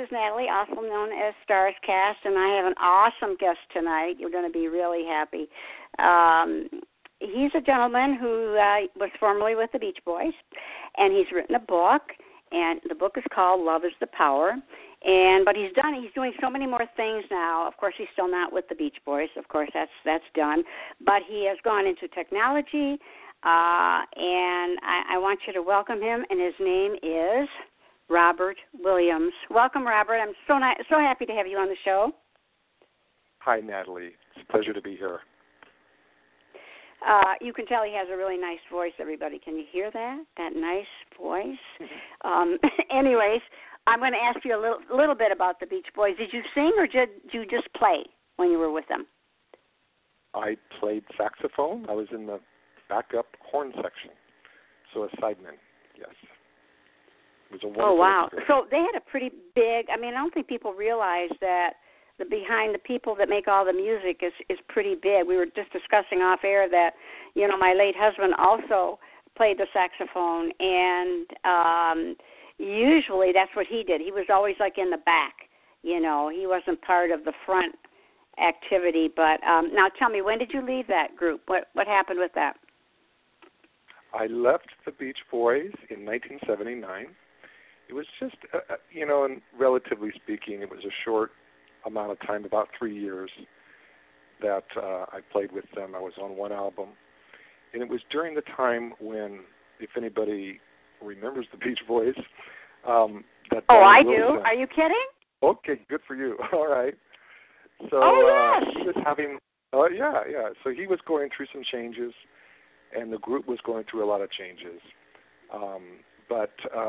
is Natalie, also known as Stars Cast, and I have an awesome guest tonight. You're going to be really happy. He's a gentleman who was formerly with the Beach Boys, and he's written a book, and the book is called Love is the Power. But he's doing so many more things now. Of course, he's still not with the Beach Boys. Of course, that's done. But he has gone into technology, and I want you to welcome him, and his name is Robert Williams. Welcome, Robert. I'm so happy to have you on the show. Hi, Natalie. It's a pleasure to be here. You can tell he has a really nice voice, everybody. Can you hear that? That nice voice? Anyways, I'm going to ask you a little bit about the Beach Boys. Did you sing or did you just play when you were with them? I played saxophone. I was in the backup horn section, so a sideman, yes. It was a wonderful experience. So they had a pretty big, I don't think people realize that behind the people that make all the music is pretty big. We were just discussing off air that, my late husband also played the saxophone, and usually that's what he did. He was always like in the back, he wasn't part of the front activity. But now tell me, when did you leave that group? What happened with that? I left the Beach Boys in 1979. It was just, and relatively speaking, it was a short amount of time, about 3 years, that I played with them. I was on one album. And it was during the time when, if anybody remembers the Beach Boys, that I do. Are you kidding? Okay, good for you. All right. So yes. He was having, yeah. So he was going through some changes, and the group was going through a lot of changes. But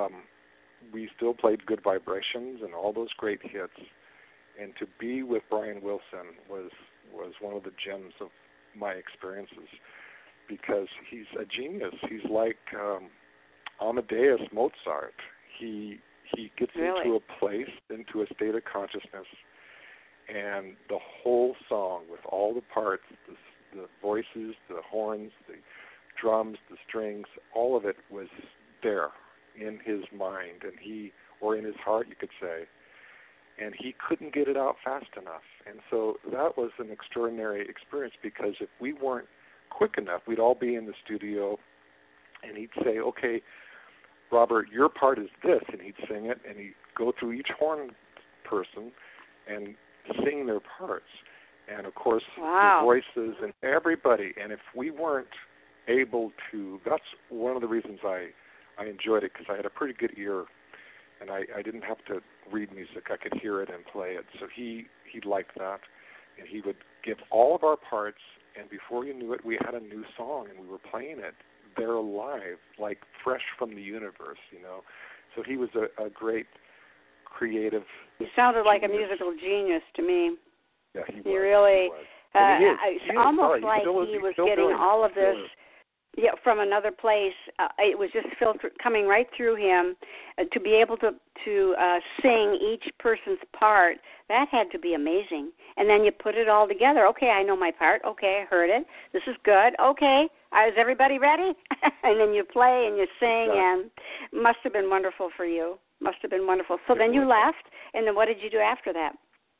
we still played Good Vibrations and all those great hits. And to be with Brian Wilson was one of the gems of my experiences, because he's a genius. He's like Amadeus Mozart. He gets into a place, into a state of consciousness, and the whole song with all the parts, the voices, the horns, the drums, the strings, all of it was there in his mind, or in his heart, you could say. And he couldn't get it out fast enough. And so that was an extraordinary experience, because if we weren't quick enough, we'd all be in the studio, and he'd say, okay, Robert, your part is this, and he'd sing it, and he'd go through each horn person and sing their parts. And, of course, the voices and everybody. And if we weren't able to, that's one of the reasons I enjoyed it, because I had a pretty good ear, and I didn't have to read music. I could hear it and play it. So he liked that, and he would give all of our parts, and before you knew it, we had a new song, and we were playing it there live, like fresh from the universe, So he was a great creative. He sounded like a musical genius to me. Yeah, he was. He really, it's almost like he was getting all of this. Yeah, from another place. It was just coming right through him. To be able to sing each person's part, that had to be amazing. And then you put it all together. Okay, I know my part. Okay, I heard it. This is good. Okay, is everybody ready? And then you play and you sing, and it must have been wonderful for you. Must have been wonderful. So then you left, and then what did you do after that?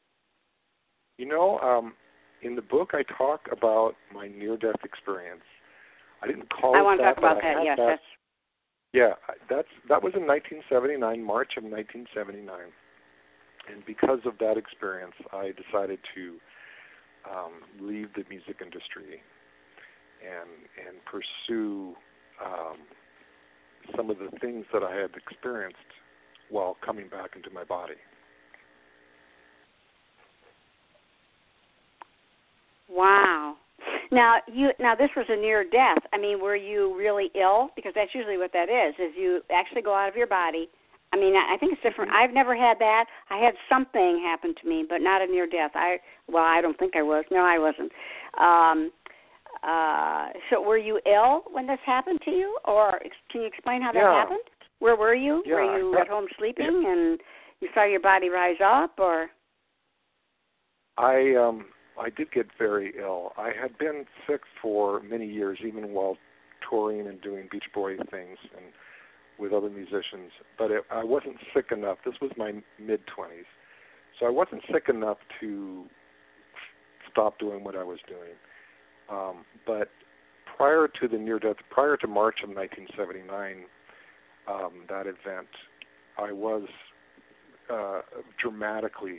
In the book I talk about my near-death experience. I didn't call it that. I want to talk about that, yes. That was in 1979, March of 1979. And because of that experience, I decided to leave the music industry and pursue some of the things that I had experienced while coming back into my body. Wow. Now this was a near death. Were you really ill? Because that's usually what that is you actually go out of your body. I think it's different. I've never had that. I had something happen to me, but not a near death. I don't think I was. No, I wasn't. So were you ill when this happened to you? Or can you explain how that happened? Where were you? Yeah, were you at home sleeping and you saw your body rise up, or? I did get very ill. I had been sick for many years, even while touring and doing Beach Boy things. And with other musicians, but I wasn't sick enough. This was my mid-20s, so I wasn't sick enough to stop doing what I was doing. But prior to the near-death, prior to March of 1979, that event, I was dramatically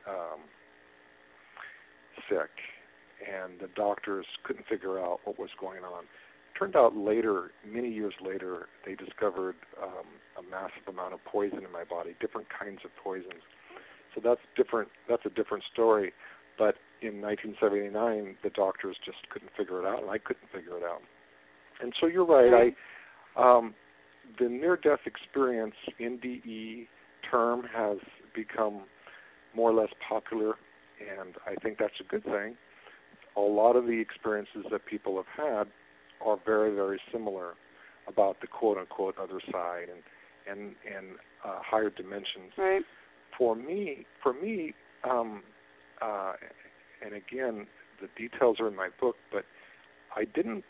sick, and the doctors couldn't figure out what was going on. Turned out later, many years later, they discovered a massive amount of poison in my body, different kinds of poisons. So that's different. That's a different story. But in 1979, the doctors just couldn't figure it out, and I couldn't figure it out. And so you're right. The near-death experience, NDE term, has become more or less popular, and I think that's a good thing. A lot of the experiences that people have had are very, very similar about the quote-unquote other side and higher dimensions. Right. For me, and again, the details are in my book, but I didn't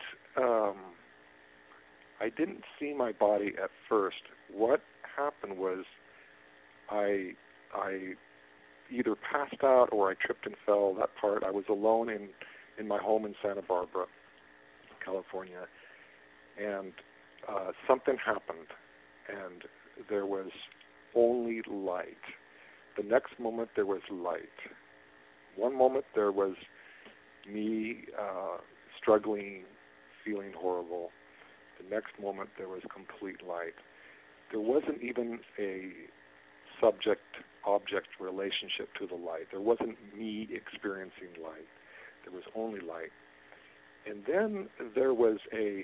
see my body at first. What happened was I either passed out or I tripped and fell. That part, I was alone in my home in Santa Barbara, California, and something happened, and there was only light. The next moment there was light. One moment there was me struggling, feeling horrible. The next moment there was complete light. There wasn't even a subject-object relationship to the light. There wasn't me experiencing light. There was only light. And then there was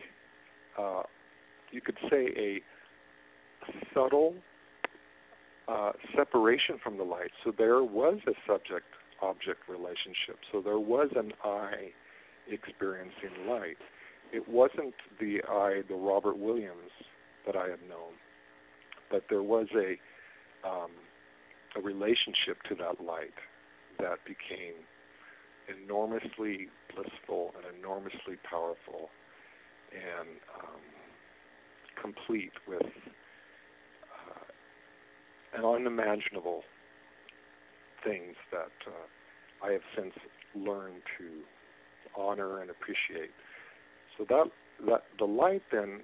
you could say a subtle separation from the light. So there was a subject-object relationship. So there was an I experiencing light. It wasn't the I, the Robert Williams that I had known, but there was a relationship to that light that became enormously blissful and enormously powerful and complete with an unimaginable things that I have since learned to honor and appreciate. So that the light then,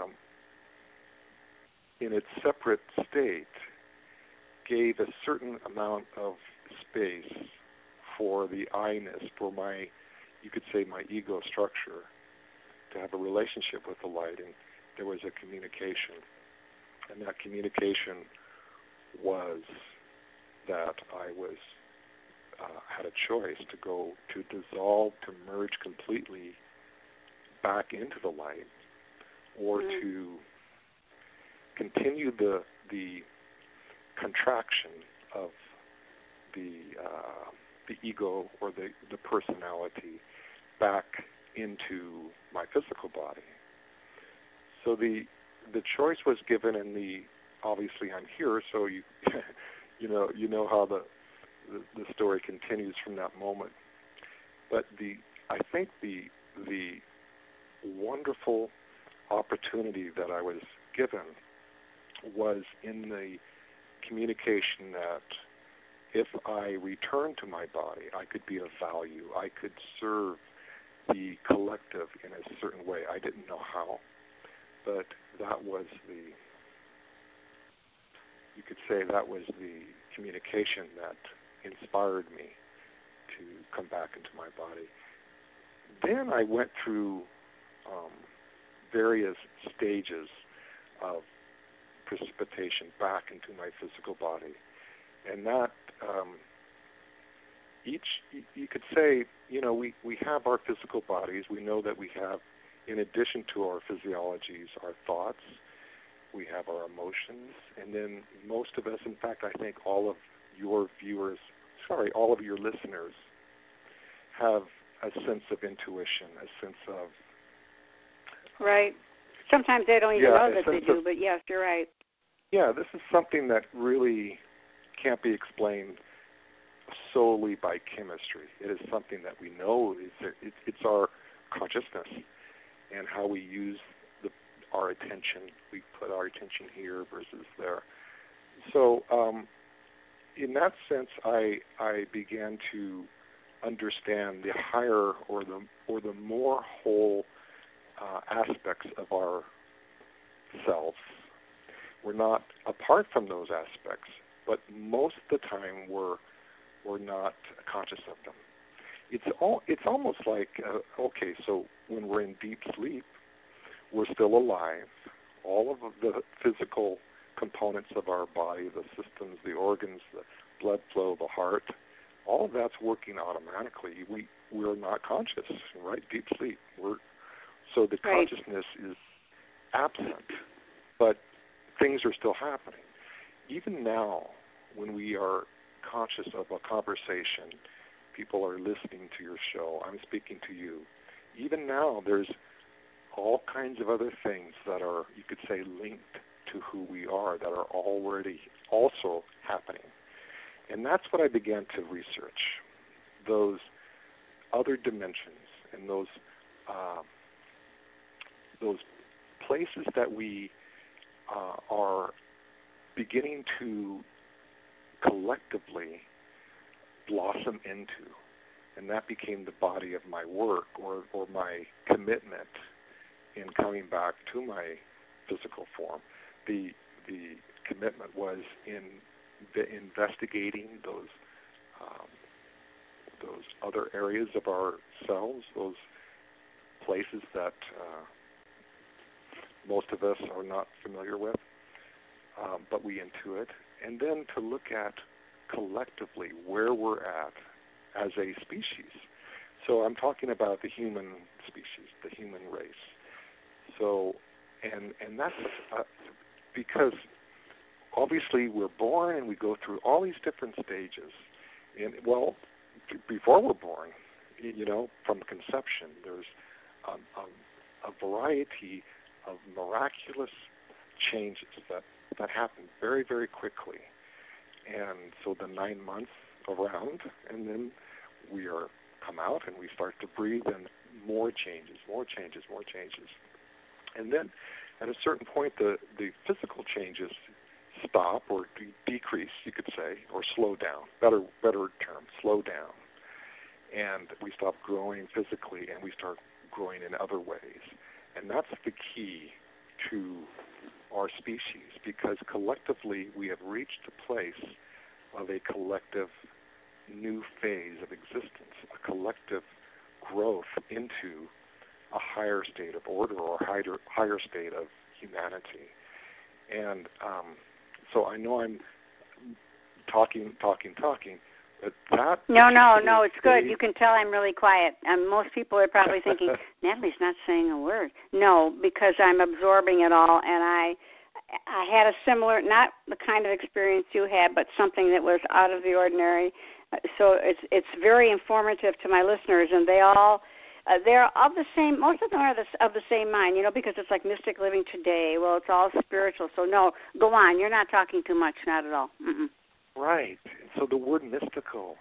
in its separate state, gave a certain amount of space for the I-ness, for my, you could say, my ego structure, to have a relationship with the light, and there was a communication, and that communication was that I was had a choice to go to dissolve, to merge completely back into the light, or to continue the contraction of the ego or the personality back into my physical body. So the choice was given, and obviously I'm here, so you know how the story continues from that moment. But I think the wonderful opportunity that I was given was in the communication that if I returned to my body, I could be of value. I could serve the collective in a certain way. I didn't know how, but that was you could say that was the communication that inspired me to come back into my body. Then I went through various stages of precipitation back into my physical body, and that you could say, we have our physical bodies. We know that we have, in addition to our physiologies, our thoughts. We have our emotions, and then most of us, in fact, I think all of your listeners have a sense of intuition, a sense of... Right. Sometimes they don't even know that they do, but yes, you're right. Yeah, this is something that really can't be explained solely by chemistry. It is something that we know. It's our consciousness and how we use our attention. We put our attention here versus there. So in that sense, I began to understand the higher or the more whole aspects of our selves. We're not apart from those aspects, but most of the time we're not conscious of them. It's almost like okay, so when we're in deep sleep, we're still alive. All of the physical components of our body, the systems, the organs, the blood flow, the heart, all of that's working automatically. We're not conscious, right? Deep sleep. So the right. consciousness is absent, but things are still happening. Even now, when we are conscious of a conversation, people are listening to your show, I'm speaking to you. Even now, there's all kinds of other things that are, you could say, linked to who we are that are already also happening. And that's what I began to research, those other dimensions and those places that we are beginning to collectively blossom into. And that became the body of my work or my commitment in coming back to my physical form. The commitment was in investigating those other areas of ourselves, those places that most of us are not familiar with, but we intuit, and then to look at collectively where we're at as a species. So I'm talking about the human species, the human race. So, and that's because obviously we're born and we go through all these different stages. And well, before we're born, from conception, there's a variety of miraculous changes that happen very, very quickly. And so the 9 months around, and then we come out and we start to breathe, and more changes. And then at a certain point, the physical changes stop or decrease, you could say, or slow down. Better term, slow down. And we stop growing physically, and we start growing in other ways. And that's the key to our species, because collectively we have reached a place of a collective new phase of existence, a collective growth into a higher state of order or higher state of humanity. And so I know I'm talking, but that... No, it's good. You can tell I'm really quiet. Most people are probably thinking, Natalie's not saying a word. No, because I'm absorbing it all, and I had a similar, not the kind of experience you had, but something that was out of the ordinary. So it's very informative to my listeners, and they're of the same. Most of them are of the same mind, because it's like Mystic Living Today. Well, it's all spiritual. So no, go on. You're not talking too much, not at all. Mm-mm. Right. So the word mystical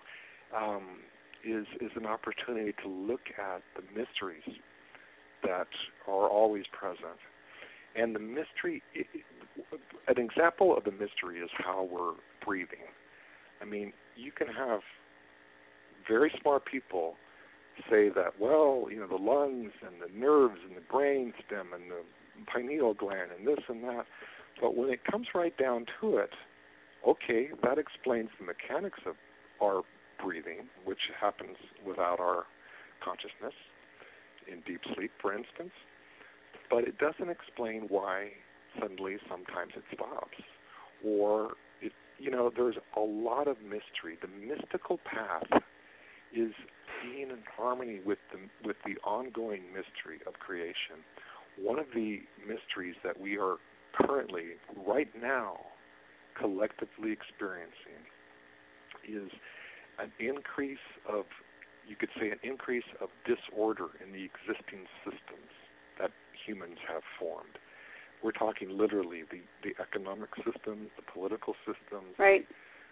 is an opportunity to look at the mysteries that are always present. And the mystery, an example of the mystery is how we're breathing. I mean, you can have very smart people say that, well, the lungs and the nerves and the brain stem and the pineal gland and this and that. But when it comes right down to it, okay, that explains the mechanics of our breathing, which happens without our consciousness in deep sleep, for instance. But it doesn't explain why suddenly sometimes it stops. Or, there's a lot of mystery. The mystical path is being in harmony with the ongoing mystery of creation. One of the mysteries that we are currently, right now, collectively experiencing is an increase of, you could say, disorder in the existing systems that humans have formed. We're talking literally the economic systems, the political systems, right?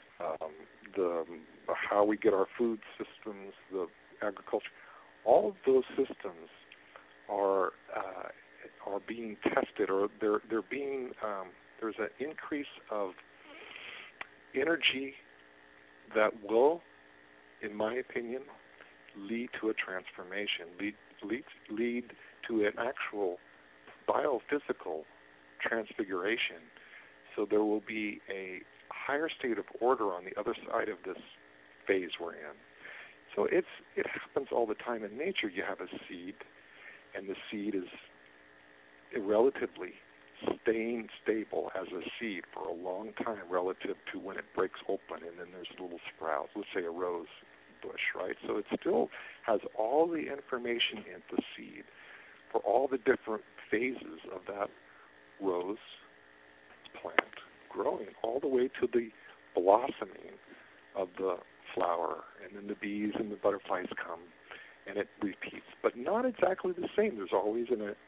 The how we get our food systems, the agriculture. All of those systems are are being tested, or they're being there's an increase of energy that will, in my opinion, lead to a transformation, lead to an actual biophysical transfiguration. So there will be a higher state of order on the other side of this phase we're in. So it happens all the time in nature. You have a seed, and the seed is relatively staying stable as a seed for a long time relative to when it breaks open, and then there's little sprouts, let's say a rose bush, right? So it still has all the information in the seed for all the different phases of that rose plant growing, all the way to the blossoming of the flower, and then the bees and the butterflies come, and it repeats, but not exactly the same. There's always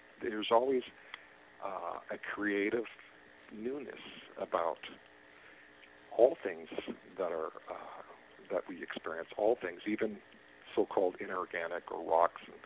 a creative newness about all things that are that we experience. All things, even so-called inorganic or rocks and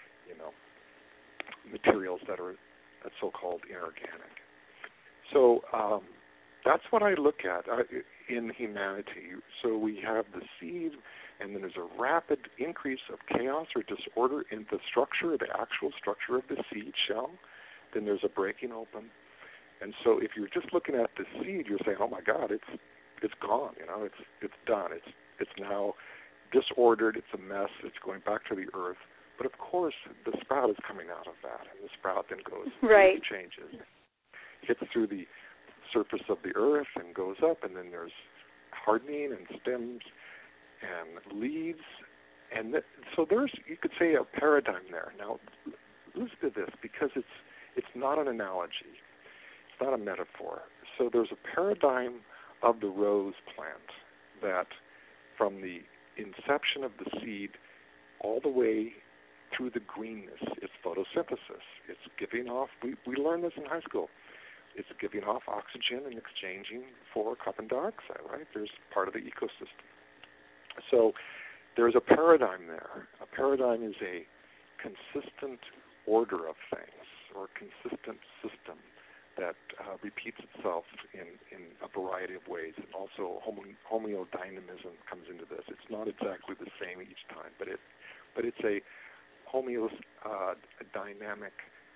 materials that are so-called inorganic. So that's what I look at in humanity. So we have the seed, and then there's a rapid increase of chaos or disorder in the structure, the actual structure of the seed shell. Then there's a breaking open. And so if you're just looking at the seed, you're saying, oh my God, it's gone, it's done. It's now disordered, it's a mess, it's going back to the earth. But of course, the sprout is coming out of that, and the sprout then goes, right, changes, hits through the surface of the earth and goes up, and then there's hardening and stems and leaves. And so there's, you could say, a paradigm there. Now, listen to this, because it's not an analogy. It's not a metaphor. So there's a paradigm of the rose plant that from the inception of the seed all the way through the greenness, it's photosynthesis. It's giving off, we learned this in high school, it's giving off oxygen and exchanging for carbon dioxide, right? There's part of the ecosystem. So there's a paradigm there. A paradigm is a consistent order of things, or a consistent system that repeats itself in a variety of ways. And also homeodynamism comes into this. It's not exactly the same each time, but it's a dynamic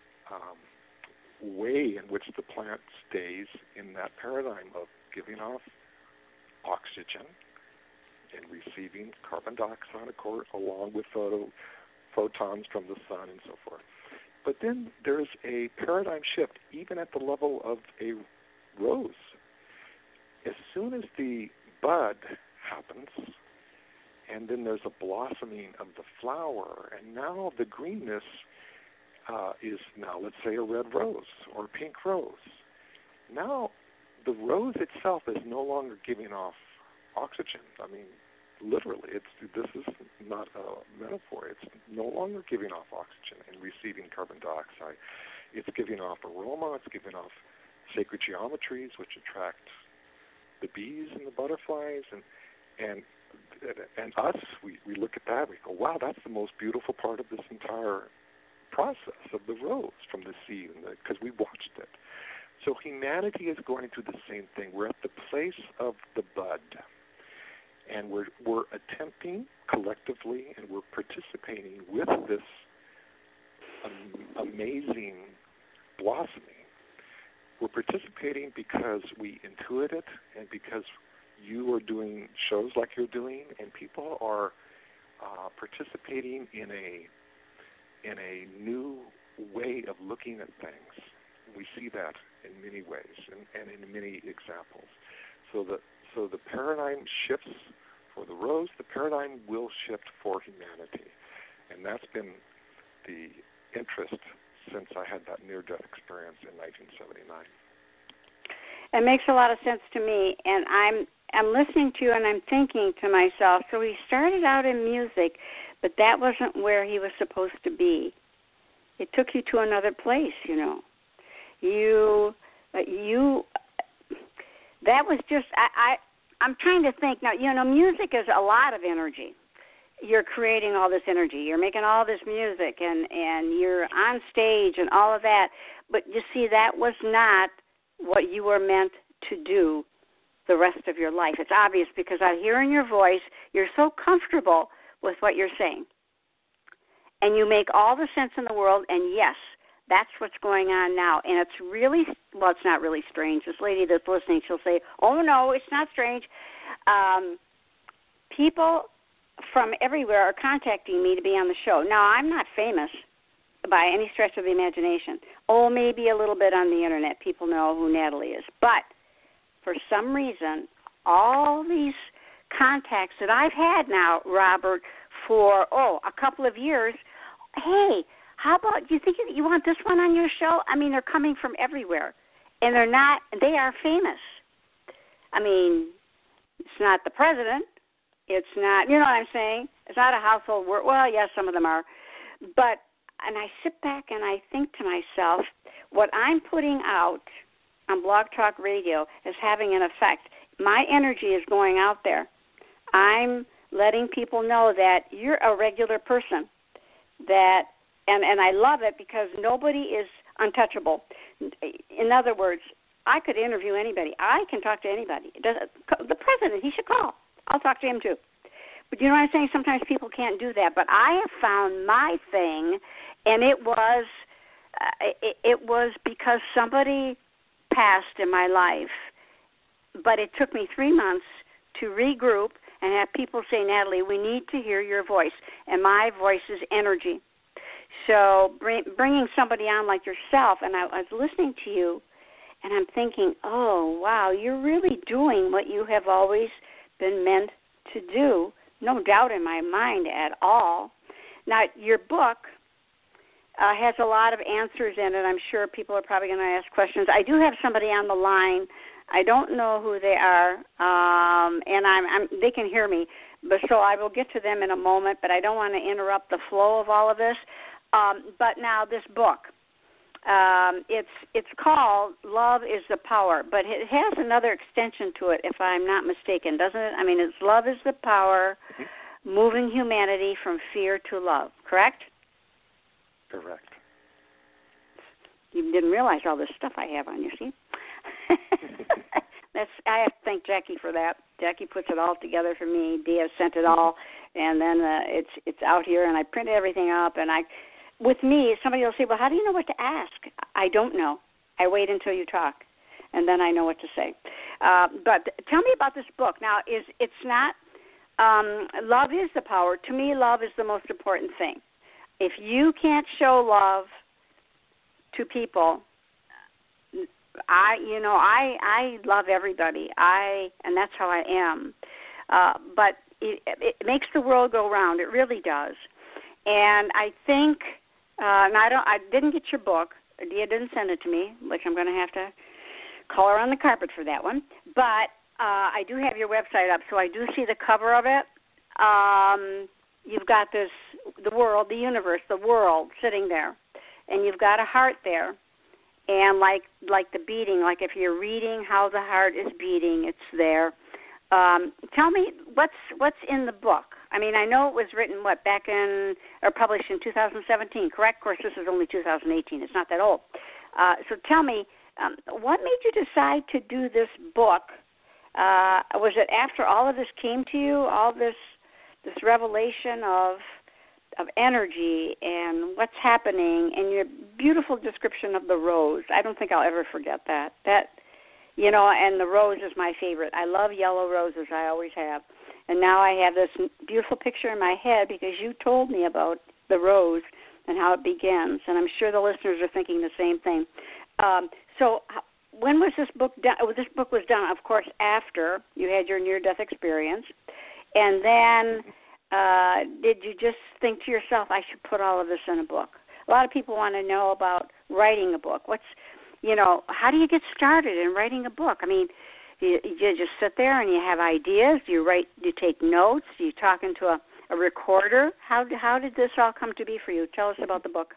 way in which the plant stays in that paradigm of giving off oxygen and receiving carbon dioxide, of course, along with photons from the sun and so forth. But then there's a paradigm shift, even at the level of a rose. As soon as the bud happens, and then there's a blossoming of the flower, and now the greenness is now, let's say, a red rose or a pink rose. Now the rose itself is no longer giving off oxygen. I mean, literally, this is not a metaphor. It's no longer giving off oxygen and receiving carbon dioxide. It's giving off aroma. It's giving off sacred geometries, which attract the bees and the butterflies, and us. We look at that. We go, wow, that's the most beautiful part of this entire process of the rose from the seed, because we watched it. So humanity is going through the same thing. We're at the place of the bud. And we're attempting collectively, and we're participating with this amazing blossoming. We're participating because we intuit it, and because you are doing shows like you're doing, and people are participating in a new way of looking at things. We see that in many ways and in many examples. So the paradigm shifts for the rose. The paradigm will shift for humanity. And that's been the interest since I had that near-death experience in 1979. It makes a lot of sense to me, and I'm listening to you and I'm thinking to myself, so he started out in music, but that wasn't where he was supposed to be. It took you to another place, that was just, I'm trying to think now, music is a lot of energy. you're creating all this energy. You're making all this music, and you're on stage and all of that. But you see, that was not what you were meant to do the rest of your life. It's obvious because I hear in your voice, you're so comfortable with what you're saying. And you make all the sense in the world, and yes, that's what's going on now. And it's really, well, it's not really strange. This lady that's listening, she'll say, oh, no, it's not strange. People from everywhere are contacting me to be on the show. Now, I'm not famous by any stretch of the imagination. Oh, maybe a little bit on the Internet. People know who Natalie is. But for some reason, all these contacts that I've had now, Robert, for, a couple of years, hey, how about, do you think you want this one on your show? I mean, they're coming from everywhere. And they are famous. I mean, it's not the president. It's not, you know what I'm saying? It's not a household word. Well, yes, some of them are. But, and I sit back and I think to myself, what I'm putting out on Blog Talk Radio is having an effect. My energy is going out there. I'm letting people know that you're a regular person. That, and I love it because nobody is untouchable. In other words, I could interview anybody. I can talk to anybody. The president, he should call. I'll talk to him too. But you know what I'm saying? Sometimes people can't do that. But I have found my thing, and it was because somebody passed in my life. But it took me 3 months to regroup and have people say, Natalie, we need to hear your voice. And my voice is energy. So bringing somebody on like yourself, and I was listening to you, and I'm thinking, oh, wow, you're really doing what you have always been meant to do. No doubt in my mind at all. Now, your book has a lot of answers in it. I'm sure people are probably going to ask questions. I do have somebody on the line. I don't know who they are, and they can hear me. But so I will get to them in a moment, but I don't want to interrupt the flow of all of this. But now this book, it's called Love is the Power, but it has another extension to it, if I'm not mistaken, doesn't it? I mean, it's Love is the Power, moving humanity from fear to love, correct? Correct. You didn't realize all this stuff I have on you, see? I have to thank Jackie for that. Jackie puts it all together for me. Dia sent it all, and then it's out here, and I printed everything up, and with me, somebody will say, well, how do you know what to ask? I don't know. I wait until you talk, and then I know what to say. But tell me about this book. Now, it's not love is the power. To me, love is the most important thing. If you can't show love to people, I love everybody. And that's how I am. But it makes the world go round. It really does. And I think, and I didn't get your book. Dia didn't send it to me, which I'm going to have to call her on the carpet for that one. But I do have your website up, so I do see the cover of it. You've got the world, the universe, the world sitting there, and you've got a heart there. And like the beating, like if you're reading how the heart is beating, it's there. Tell me what's in the book. I mean, I know it was written published in 2017, correct? Of course, this is only 2018. It's not that old. So tell me, what made you decide to do this book? Was it after all of this came to you, all this revelation of energy and what's happening, and your beautiful description of the rose? I don't think I'll ever forget that. And the rose is my favorite. I love yellow roses. I always have. And now I have this beautiful picture in my head because you told me about the rose and how it begins. And I'm sure the listeners are thinking the same thing. So when was this book done? This book was done, of course, after you had your near-death experience. And then did you just think to yourself, I should put all of this in a book? A lot of people want to know about writing a book. How do you get started in writing a book? I mean, you just sit there and you have ideas? Do you write? Do you take notes? Do you talk into a recorder? How did this all come to be for you? Tell us about the book.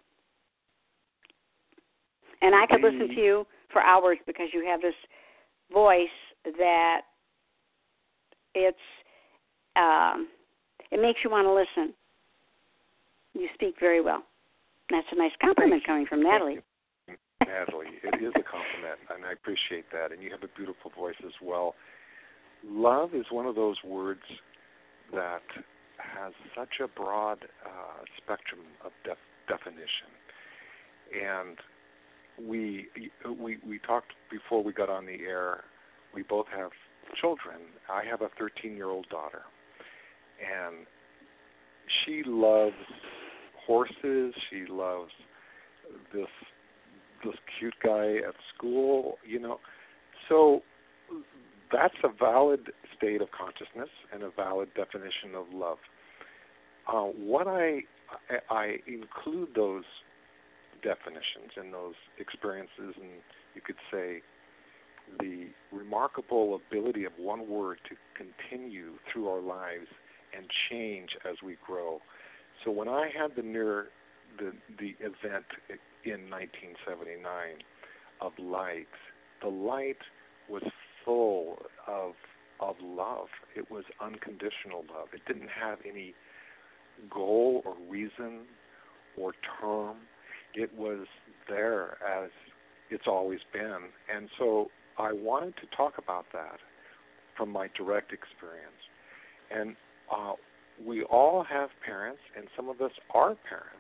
And I could listen to you for hours because you have this voice that it's It makes you want to listen. You speak very well. That's a nice compliment coming from Natalie. Natalie, it is a compliment, and I appreciate that. And you have a beautiful voice as well. Love is one of those words that has such a broad spectrum of definition. And we talked before we got on the air. We both have children. I have a 13-year-old daughter, and she loves horses. She loves this cute guy at school, So that's a valid state of consciousness and a valid definition of love. What I include those definitions and those experiences, and you could say the remarkable ability of one word to continue through our lives and change as we grow. So when I had the event in 1979 of light, the light was full of love. It was unconditional love. It didn't have any goal or reason or term. It was there as it's always been. And so I wanted to talk about that from my direct experience. And we all have parents, and some of us are parents.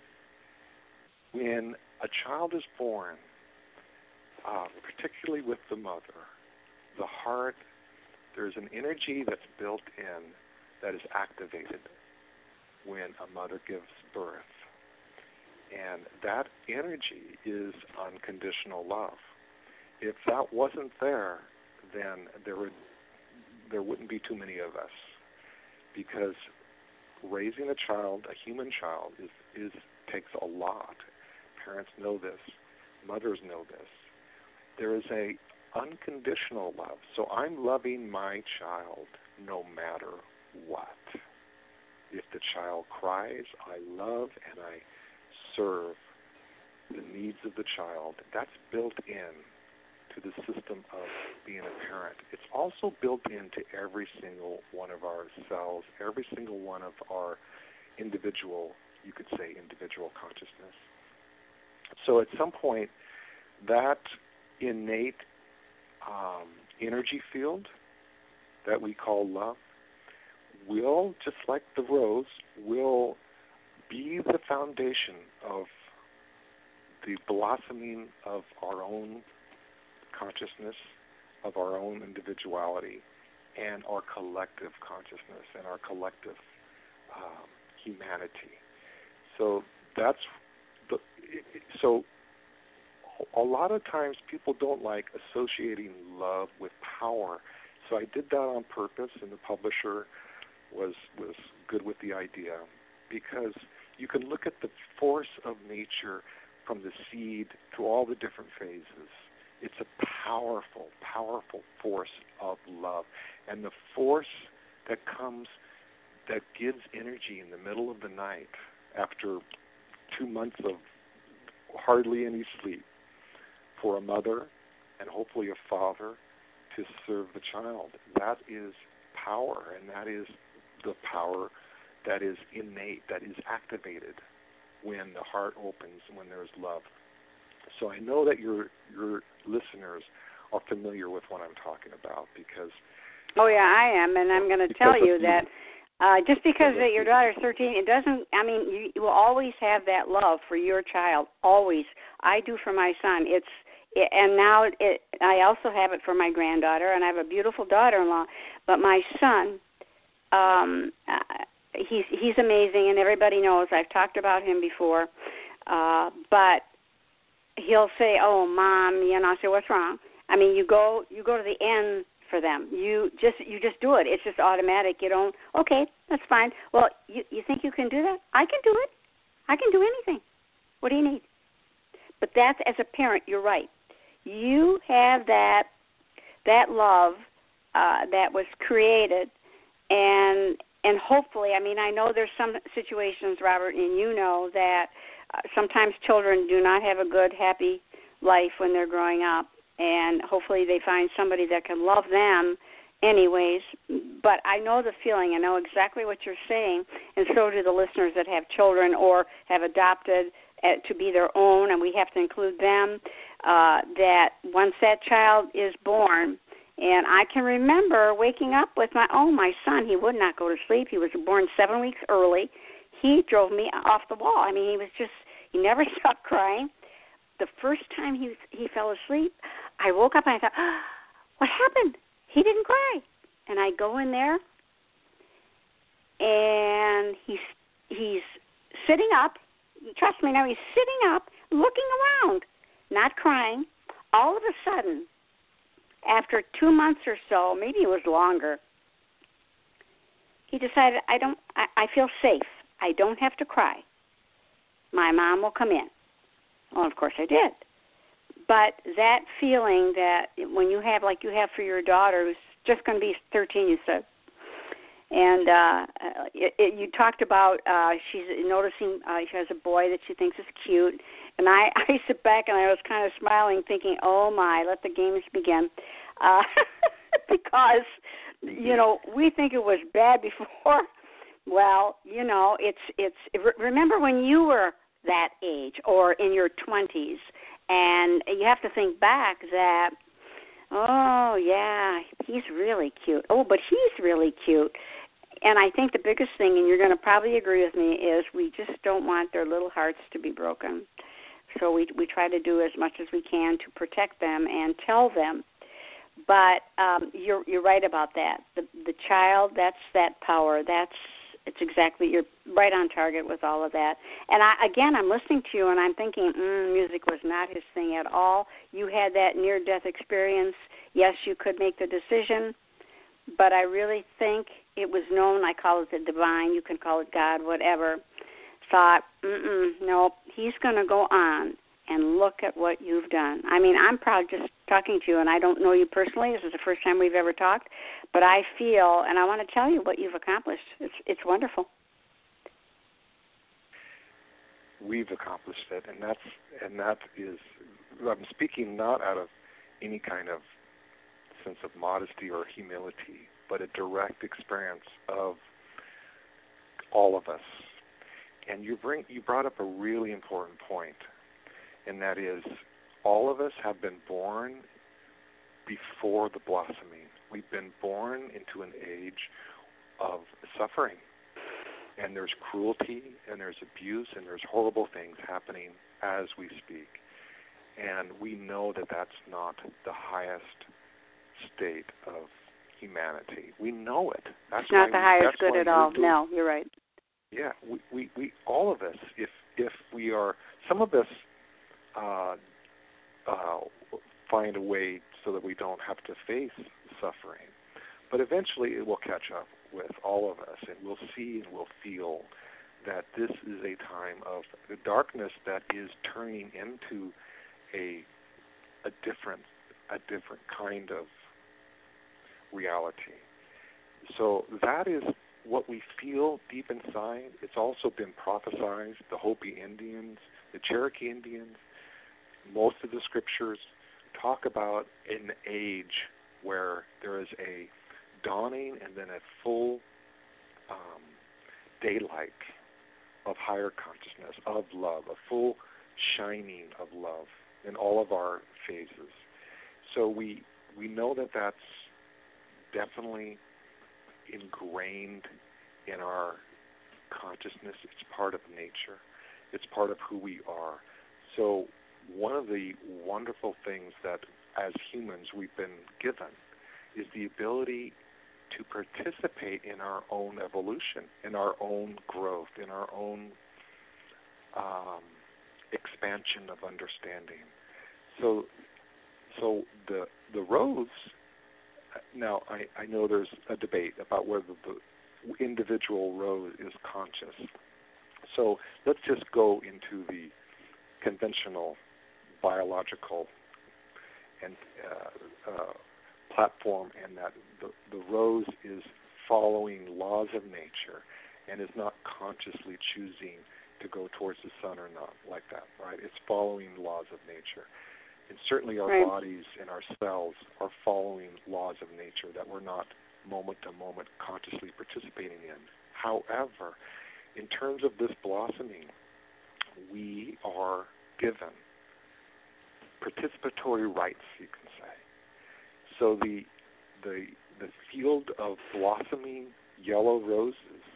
When a child is born, particularly with the mother, the heart, there's an energy that's built in that is activated when a mother gives birth. And that energy is unconditional love. If that wasn't there, then there wouldn't be too many of us, because raising a child, a human child, is takes a lot. Parents know this. Mothers know this. There is a unconditional love. So I'm loving my child no matter what. If the child cries, I love and I serve the needs of the child. That's built in to the system of being a parent. It's also built into every single one of our cells, every single one of our individual consciousness. So at some point, that innate energy field that we call love will, just like the rose, will be the foundation of the blossoming of our own consciousness, of our own individuality, and our collective consciousness and our collective humanity. So so a lot of times people don't like associating love with power. So I did that on purpose, and the publisher was good with the idea, because you can look at the force of nature from the seed to all the different phases. It's a powerful, powerful force of love. And the force that gives energy in the middle of the night after 2 months of hardly any sleep for a mother and hopefully a father to serve the child. That is power, and that is the power that is innate, that is activated when the heart opens, when there's love. So I know that your listeners are familiar with what I'm talking about, because... Oh, yeah, I am, and I'm going to tell you that just because that your daughter's 13, it doesn't, you will always have that love for your child, always. I do for my son. I also have it for my granddaughter, and I have a beautiful daughter-in-law. But my son, he's amazing, and everybody knows. I've talked about him before. But he'll say, "Oh, Mom," I say, "What's wrong?" You go to the end for them. You just do it. It's just automatic. You don't. Okay, that's fine. Well, you think you can do that? I can do it. I can do anything. What do you need? But that's, as a parent, you're right. You have that love that was created, and hopefully, I know there's some situations, Robert, and you know that sometimes children do not have a good, happy life when they're growing up, and hopefully they find somebody that can love them anyways, but I know the feeling. I know exactly what you're saying, and so do the listeners that have children or have adopted to be their own, and we have to include them, that once that child is born, and I can remember waking up with my son. He would not go to sleep. He was born 7 weeks early. He drove me off the wall. I mean, he never stopped crying. The first time he fell asleep, I woke up and I thought, what happened? He didn't cry. And I go in there, and he's sitting up. Trust me, now he's sitting up, looking around, not crying. All of a sudden, after 2 months or so, maybe it was longer, he decided, I feel safe. I don't have to cry. My mom will come in. Well, of course I did. But that feeling that when you have, like you have for your daughter, who's just going to be 13, you said, and you talked about she's noticing she has a boy that she thinks is cute, and I sit back and I was kind of smiling, thinking, oh my, let the games begin, because we think it was bad before. Well, it's remember when you were that age or in your 20s, and you have to think back that, oh yeah, he's really cute. Oh, but he's really cute. And I think the biggest thing, and you're going to probably agree with me, is we just don't want their little hearts to be broken. So we try to do as much as we can to protect them and tell them. But you're right about that. The child, that's that power. It's exactly, you're right on target with all of that. And I'm listening to you and I'm thinking, music was not his thing at all. You had that near-death experience. Yes, you could make the decision, but I really think it was known. I call it the divine. You can call it God, whatever. Thought, no, he's going to go on and look at what you've done. I mean, I'm proud just talking to you, and I don't know you personally. This is the first time we've ever talked, but I feel, and I want to tell you what you've accomplished. It's wonderful. We've accomplished it, and that is, I'm speaking not out of any kind of sense of modesty or humility, but a direct experience of all of us. And you brought up a really important point, and that is all of us have been born before the blossoming. We've been born into an age of suffering, and there's cruelty, and there's abuse, and there's horrible things happening as we speak. And we know that that's not the highest state of humanity. We know it. That's it's not the highest good at all. No, you're right. Yeah, we all of us, if we are, some of us find a way so that we don't have to face suffering, but eventually it will catch up with all of us, and we'll see and we'll feel that this is a time of darkness that is turning into a different kind of reality. So that is what we feel deep inside. It's also been prophesied. The Hopi Indians, the Cherokee Indians, most of the scriptures talk about an age where there is a dawning and then a full daylight of higher consciousness, of love, a full shining of love in all of our phases. So we know that that's definitely ingrained in our consciousness. It's part of nature. It's part of who we are. So one of the wonderful things that as humans we've been given is the ability to participate in our own evolution, in our own growth, in our own expansion of understanding. So the rose, now I know there's a debate about whether the individual rose is conscious. So let's just go into the conventional biological and platform, and that the rose is following laws of nature and is not consciously choosing to go towards the sun or not, like that, right? It's following laws of nature. And certainly our right. bodies and our cells are following laws of nature that we're not moment to moment consciously participating in. However, in terms of this blossoming, we are given participatory rights, you can say. So the field of blossoming yellow roses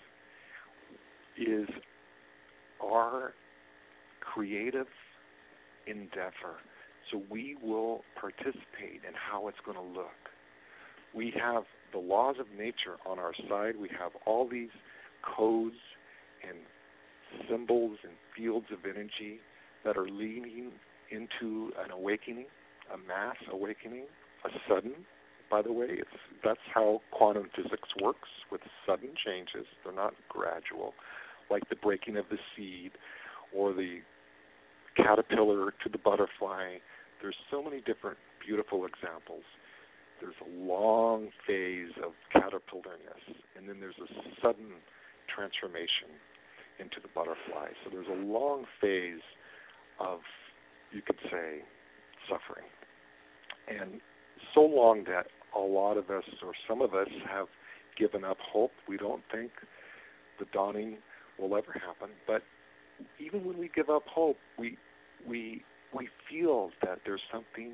is our creative endeavor. So we will participate in how it's going to look. We have the laws of nature on our side. We have all these codes and symbols and fields of energy that are leading into an awakening, a mass awakening, a sudden. By the way, that's how quantum physics works, with sudden changes. They're not gradual, like the breaking of the seed or the caterpillar to the butterfly. There's so many different beautiful examples. There's a long phase of caterpillarness, and then there's a sudden transformation into the butterfly. So there's a long phase of, you could say, suffering. And so long that a lot of us, or some of us, have given up hope. We don't think the dawning will ever happen. But even when we give up hope, we feel that there's something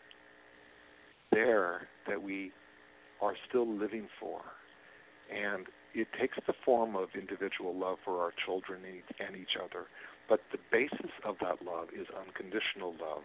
there that we are still living for. And it takes the form of individual love for our children and each other. But the basis of that love is unconditional love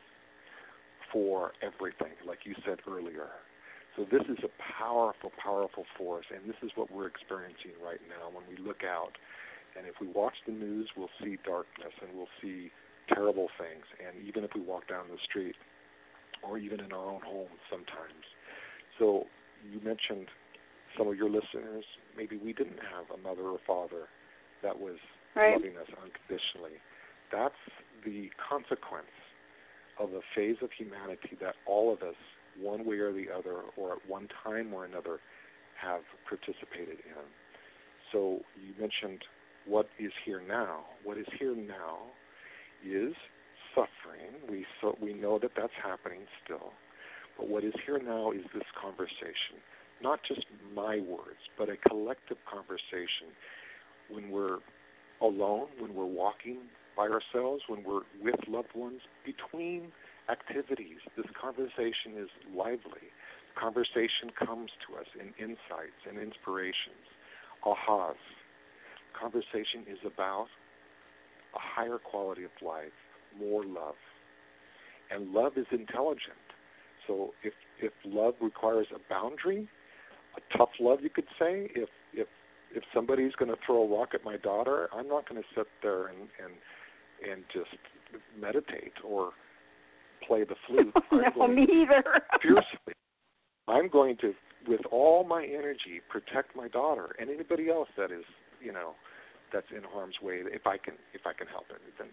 for everything, like you said earlier. So this is a powerful, powerful force, and this is what we're experiencing right now when we look out. And if we watch the news, we'll see darkness and we'll see terrible things. And even if we walk down the street, or even in our own homes sometimes. So you mentioned some of your listeners, maybe we didn't have a mother or father that was right. loving us unconditionally. That's the consequence of a phase of humanity that all of us, one way or the other, or at one time or another, have participated in. So you mentioned what is here now. What is here now is suffering. We know that that's happening still. But what is here now is this conversation. Not just my words, but a collective conversation. When we're alone, when we're walking by ourselves, when we're with loved ones, between activities, this conversation is lively. Conversation comes to us in insights and inspirations, ahas. Conversation is about a higher quality of life, more love. And love is intelligent. So if love requires a boundary, a tough love, you could say, if somebody's going to throw a rock at my daughter, I'm not going to sit there and just meditate or play the flute. No, me either. Fiercely. I'm going to, with all my energy, protect my daughter and anybody else that is, that's in harm's way, if I can help it. Then,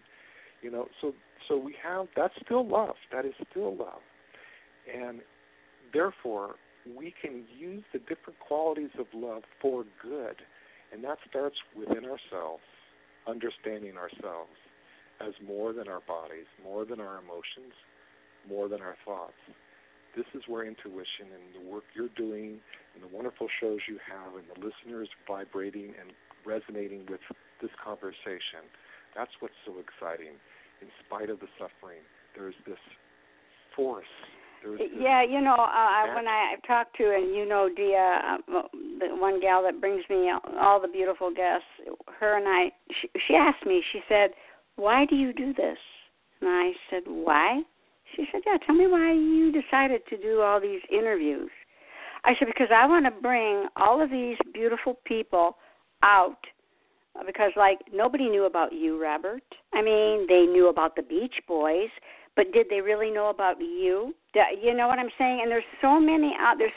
so we have, that's still love. That is still love. And therefore, we can use the different qualities of love for good. And that starts within ourselves, understanding ourselves as more than our bodies, more than our emotions, more than our thoughts. This is where intuition and the work you're doing and the wonderful shows you have and the listeners vibrating and resonating with this conversation, that's what's so exciting. In spite of the suffering, there's this force. Yeah, when I talk to, and Dia, the one gal that brings me all the beautiful guests, her and I, she asked me, she said, why do you do this? And I said, why? She said, yeah, tell me why you decided to do all these interviews. I said, because I want to bring all of these beautiful people out, because, nobody knew about you, Robert. I mean, they knew about the Beach Boys, but did they really know about you? You know what I'm saying? And there's so many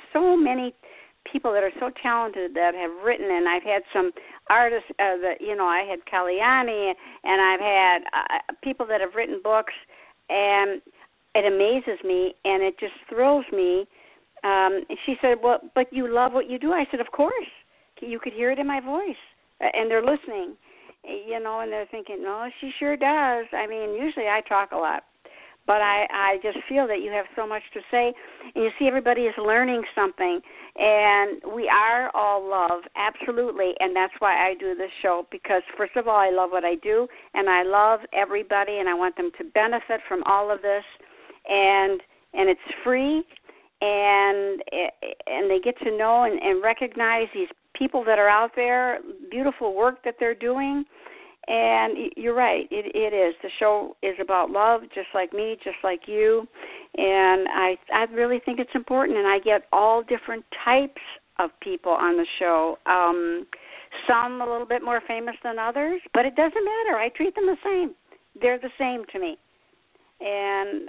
people that are so talented that have written, and I've had some artists I had Kalyani, and I've had people that have written books, and it amazes me, and it just thrills me. And she said, well, but you love what you do. I said, of course. You could hear it in my voice, and they're listening, and they're thinking, no, she sure does. I mean, usually I talk a lot. But I just feel that you have so much to say, and you see everybody is learning something, and we are all love, absolutely, and that's why I do this show, because first of all, I love what I do, and I love everybody, and I want them to benefit from all of this, and it's free, and they get to know and recognize these people that are out there, beautiful work that they're doing. And you're right, it is. The show is about love, just like me, just like you. And I really think it's important, and I get all different types of people on the show. Some a little bit more famous than others, but it doesn't matter. I treat them the same. They're the same to me. And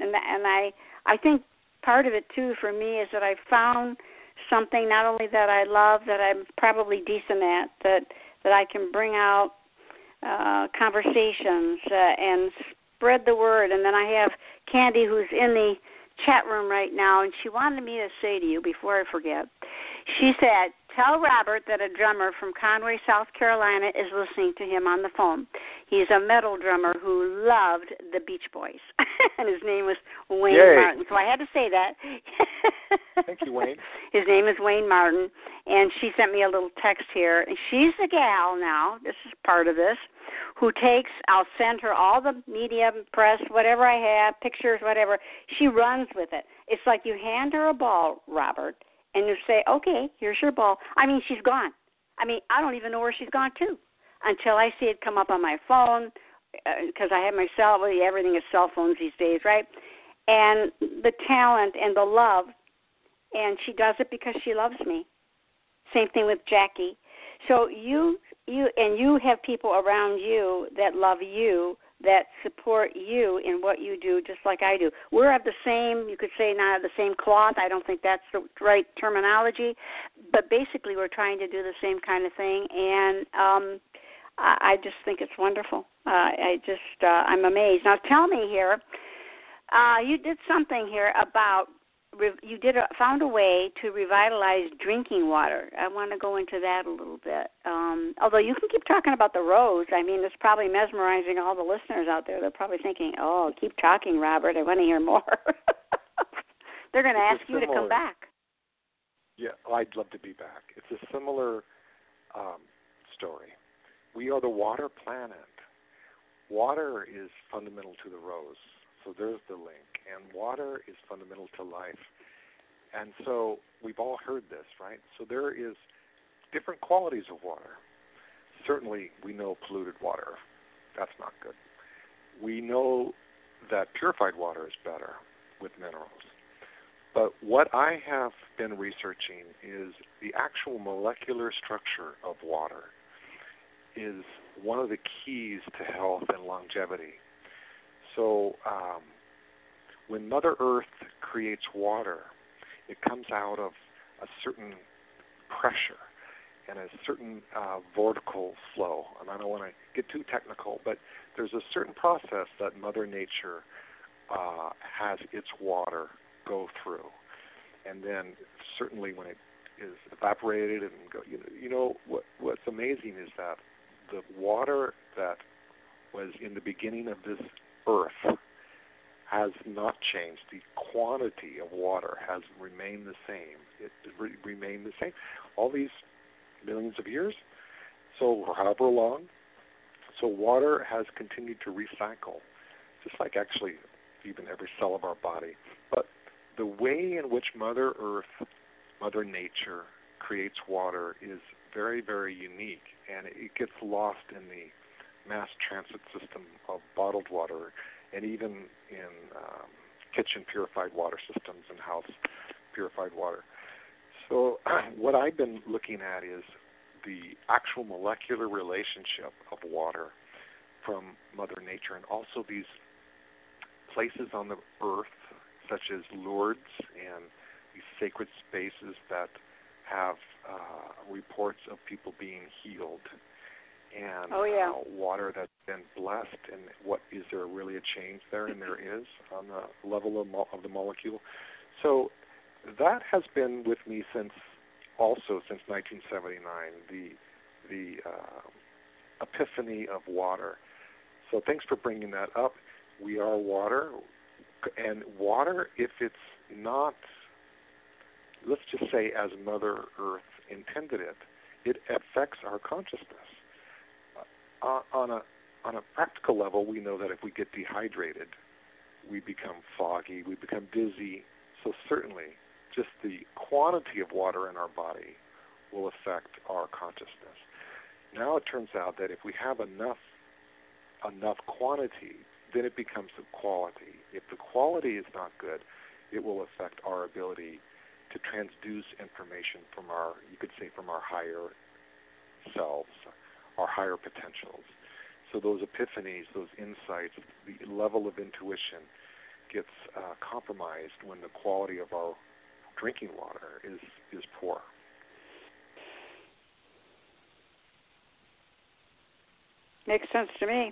I think part of it, too, for me is that I found something not only that I love, that I'm probably decent at, that I can bring out conversations and spread the word. And then I have Candy, who's in the chat room right now, and she wanted me to say to you before I forget, she said, tell Robert that a drummer from Conway, South Carolina is listening to him on the phone. He's a metal drummer who loved the Beach Boys, and his name was Wayne Martin. So I had to say that. Thank you, Wayne. His name is Wayne Martin, and she sent me a little text here. And she's the gal now, this is part of this, who takes, I'll send her all the media, press, whatever I have, pictures, whatever. She runs with it. It's like you hand her a ball, Robert, and you say, okay, here's your ball. I mean, she's gone. I mean, I don't even know where she's gone to until I see it come up on my phone, because I have my everything is cell phones these days, right? And the talent and the love, and she does it because she loves me. Same thing with Jackie. So you have people around you that love you, that support you in what you do, just like I do. We're of the same, you could say, not of the same cloth. I don't think that's the right terminology, but basically we're trying to do the same kind of thing, and I just think it's wonderful. I'm amazed. Now tell me here, you did something here about, found a way to revitalize drinking water. I want to go into that a little bit. Although you can keep talking about the rose. I mean, it's probably mesmerizing all the listeners out there. They're probably thinking, oh, keep talking, Robert. I want to hear more. They're going to ask you to come back. Yeah, I'd love to be back. It's a similar story. We are the water planet. Water is fundamental to the rose. So there's the link. And water is fundamental to life. And so we've all heard this, right? So there is different qualities of water. Certainly we know polluted water. That's not good. We know that purified water is better with minerals. But what I have been researching is the actual molecular structure of water is one of the keys to health and longevity. So when Mother Earth creates water, it comes out of a certain pressure and a certain vortical flow. And I don't want to get too technical, but there's a certain process that Mother Nature has its water go through. And then certainly when it is evaporated and what's amazing is that the water that was in the beginning of this earth has not changed. The quantity of water has remained the same. It remained the same all these millions of years, so however long. So water has continued to recycle, just like actually even every cell of our body. But the way in which Mother Earth, Mother Nature, creates water is very, very unique, and it gets lost in the mass transit system of bottled water and even in kitchen purified water systems and house purified water. So what I've been looking at is the actual molecular relationship of water from Mother Nature, and also these places on the earth, such as Lourdes and these sacred spaces that have reports of people being healed, and water that's been blessed, and is there really a change there? And there is on the level of the molecule. So that has been with me since 1979, the epiphany of water. So thanks for bringing that up. We are water. And water, if it's not, let's just say as Mother Earth intended it, it affects our consciousness. On a practical level, we know that if we get dehydrated, we become foggy, we become dizzy. So certainly, just the quantity of water in our body will affect our consciousness. Now it turns out that if we have enough quantity, then it becomes the quality. If the quality is not good, it will affect our ability to transduce information from our higher selves, our higher potentials. So those epiphanies, those insights, the level of intuition gets compromised when the quality of our drinking water is poor. Makes sense to me.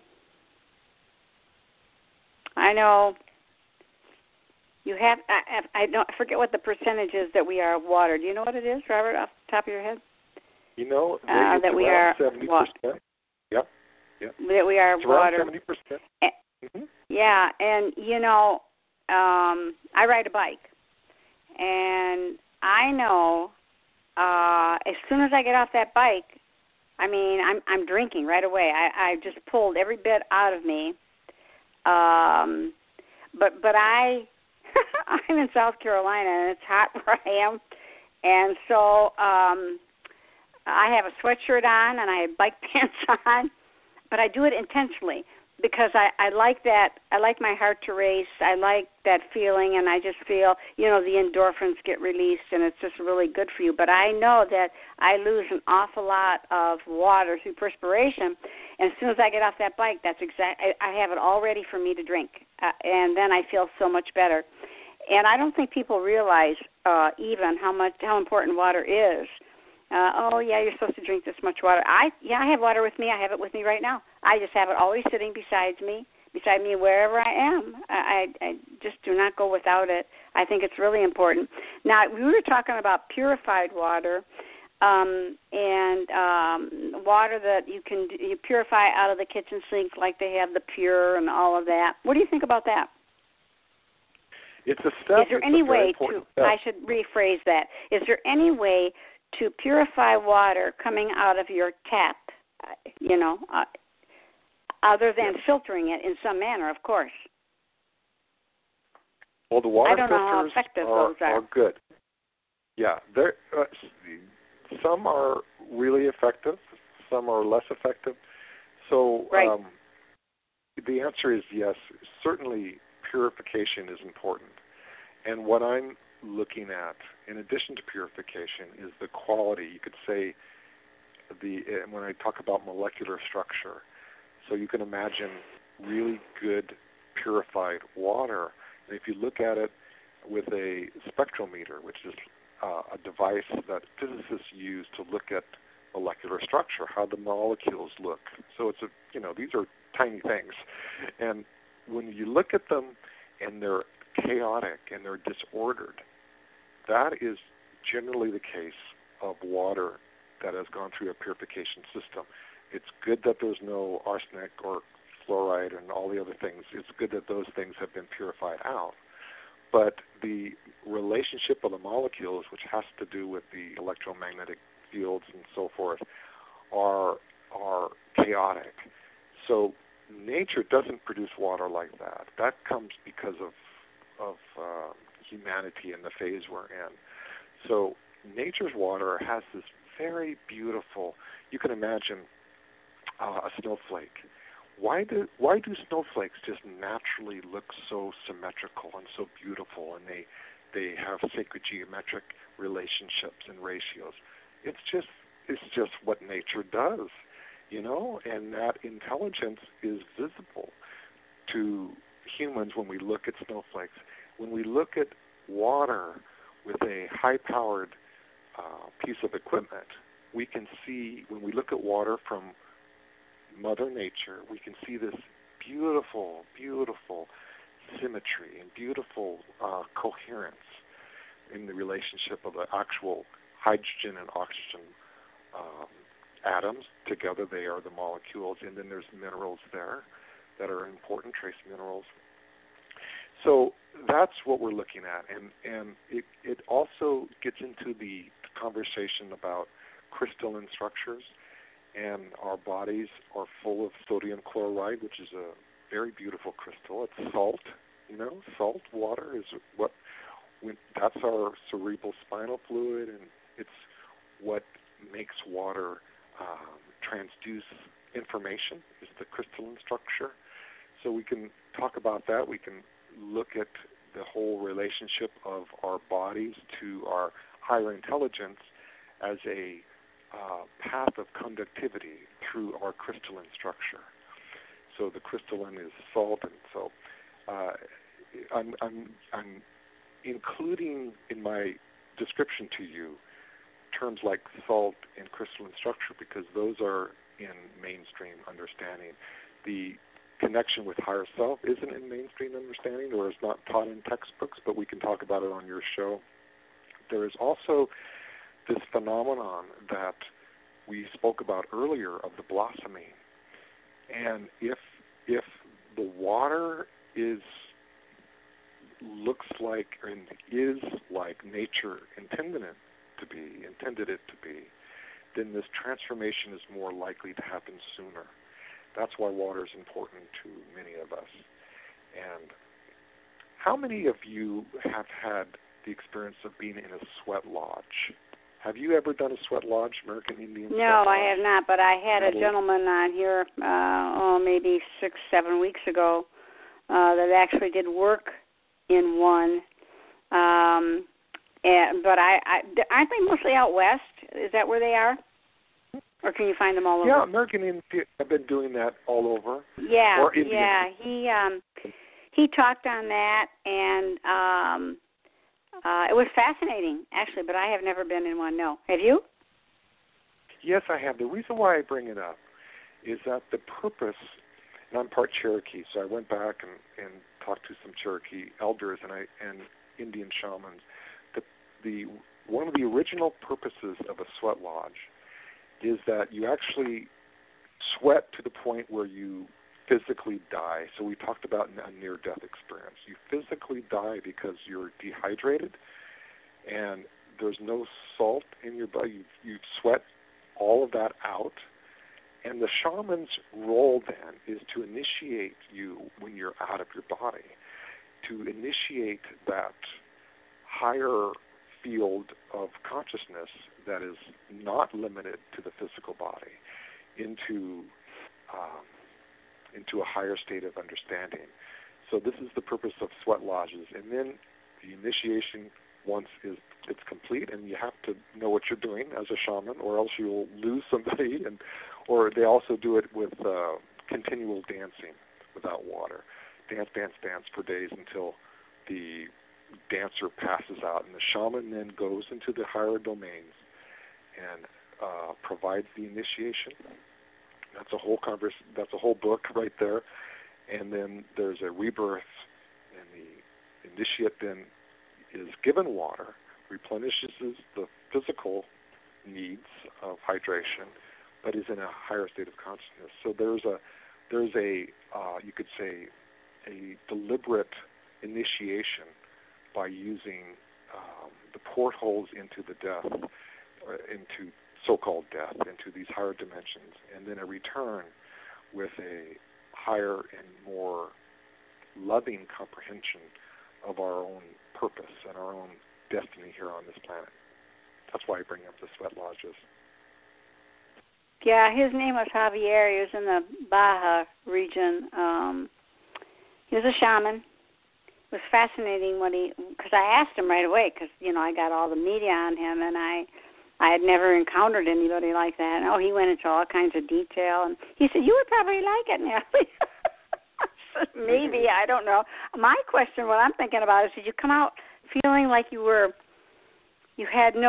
I know you have, I forget what the percentage is that we are of water. Do you know what it is, Robert, off the top of your head? You know, that we are 70%. Yep. That we are it's water. Around 70%. Mm-hmm. Yeah, and you know, I ride a bike, and I know as soon as I get off that bike, I mean, I'm drinking right away. I just pulled every bit out of me. But I'm in South Carolina, and it's hot where I am, and so I have a sweatshirt on and I have bike pants on, but I do it intentionally because I like that. I like my heart to race. I like that feeling, and I just feel, you know, the endorphins get released, and it's just really good for you. But I know that I lose an awful lot of water through perspiration, and as soon as I get off that bike, I have it all ready for me to drink, and then I feel so much better. And I don't think people realize even how important water is. You're supposed to drink this much water. I have water with me. I have it with me right now. I just have it always sitting beside me wherever I am. I just do not go without it. I think it's really important. Now, we were talking about purified water and water that you purify out of the kitchen sink, like they have the Pure and all of that. What do you think about that? It's a step. Is there any way to, I should rephrase that, is there any way to purify water coming out of your tap, other than filtering it in some manner, of course? Well, the water I don't know how effective those are good. Yeah, some are really effective, some are less effective. So right. The answer is yes. Certainly, purification is important. And what I'm looking at, in addition to purification, is the quality. You could say when I talk about molecular structure, so you can imagine really good purified water. And if you look at it with a spectrometer, which is a device that physicists use to look at molecular structure, how the molecules look. So it's these are tiny things, and when you look at them and they're chaotic and they're disordered, that is generally the case of water that has gone through a purification system. It's good that there's no arsenic or fluoride and all the other things. It's good that those things have been purified out. But the relationship of the molecules, which has to do with the electromagnetic fields and so forth, are chaotic. So nature doesn't produce water like that. That comes because of humanity and the phase we're in. So nature's water has this very beautiful, you can imagine a snowflake. Why do snowflakes just naturally look so symmetrical and so beautiful, and they have sacred geometric relationships and ratios? It's just what nature does, and that intelligence is visible to humans when we look at snowflakes. When we look at water with a high-powered piece of equipment, we can see, when we look at water from Mother Nature, we can see this beautiful, beautiful symmetry and beautiful coherence in the relationship of the actual hydrogen and oxygen atoms. Together they are the molecules, and then there's minerals there that are important, trace minerals. So that's what we're looking at, and it also gets into the conversation about crystalline structures, and our bodies are full of sodium chloride, which is a very beautiful crystal. It's salt, salt water is that's our cerebral spinal fluid, and it's what makes water transduce information, is the crystalline structure. So we can talk about that. We can look at the whole relationship of our bodies to our higher intelligence as a path of conductivity through our crystalline structure. So the crystalline is salt, and so I'm including in my description to you terms like salt and crystalline structure because those are in mainstream understanding. The connection with higher self isn't in mainstream understanding or is not taught in textbooks, but we can talk about it on your show. There is also this phenomenon that we spoke about earlier of the blossoming. And if the water looks like and is like nature intended it to be, then this transformation is more likely to happen sooner. That's why water is important to many of us. And how many of you have had the experience of being in a sweat lodge? Have you ever done a sweat lodge, American Indian sweat lodge? No, I have not, but I had a gentleman on here maybe 6-7 weeks ago that actually did work in one. But aren't they mostly out west? Is that where they are? Or can you find them all over? Yeah, American Indians have been doing that all over. Yeah, or Indian. Yeah. He talked on that, and it was fascinating, actually, but I have never been in one, no. Have you? Yes, I have. The reason why I bring it up is that the purpose, and I'm part Cherokee, so I went back and talked to some Cherokee elders and Indian shamans. One of the original purposes of a sweat lodge is that you actually sweat to the point where you physically die. So we talked about a near-death experience. You physically die because you're dehydrated and there's no salt in your body. You sweat all of that out. And the shaman's role then is to initiate you when you're out of your body, to initiate that higher field of consciousness that is not limited to the physical body into a higher state of understanding. So this is the purpose of sweat lodges. And then the initiation, once it's complete, and you have to know what you're doing as a shaman, or else you'll lose somebody. Or they also do it with continual dancing without water. Dance for days until the dancer passes out, and the shaman then goes into the higher domains and provides the initiation. That's a whole that's a whole book right there. And then there's a rebirth, and the initiate then is given water, replenishes the physical needs of hydration, but is in a higher state of consciousness. So there's a you could say a deliberate initiation by using the portholes into the death, into so-called death, into these higher dimensions, and then a return with a higher and more loving comprehension of our own purpose and our own destiny here on this planet. That's why I bring up the sweat lodges. Yeah, his name was Javier. He was in the Baja region. He was a shaman. It was fascinating because I asked him right away because, I got all the media on him, and I had never encountered anybody like that. And, he went into all kinds of detail. And he said, you would probably like it, Natalie. I said, maybe, I don't know. My question, what I'm thinking about is, did you come out feeling like did you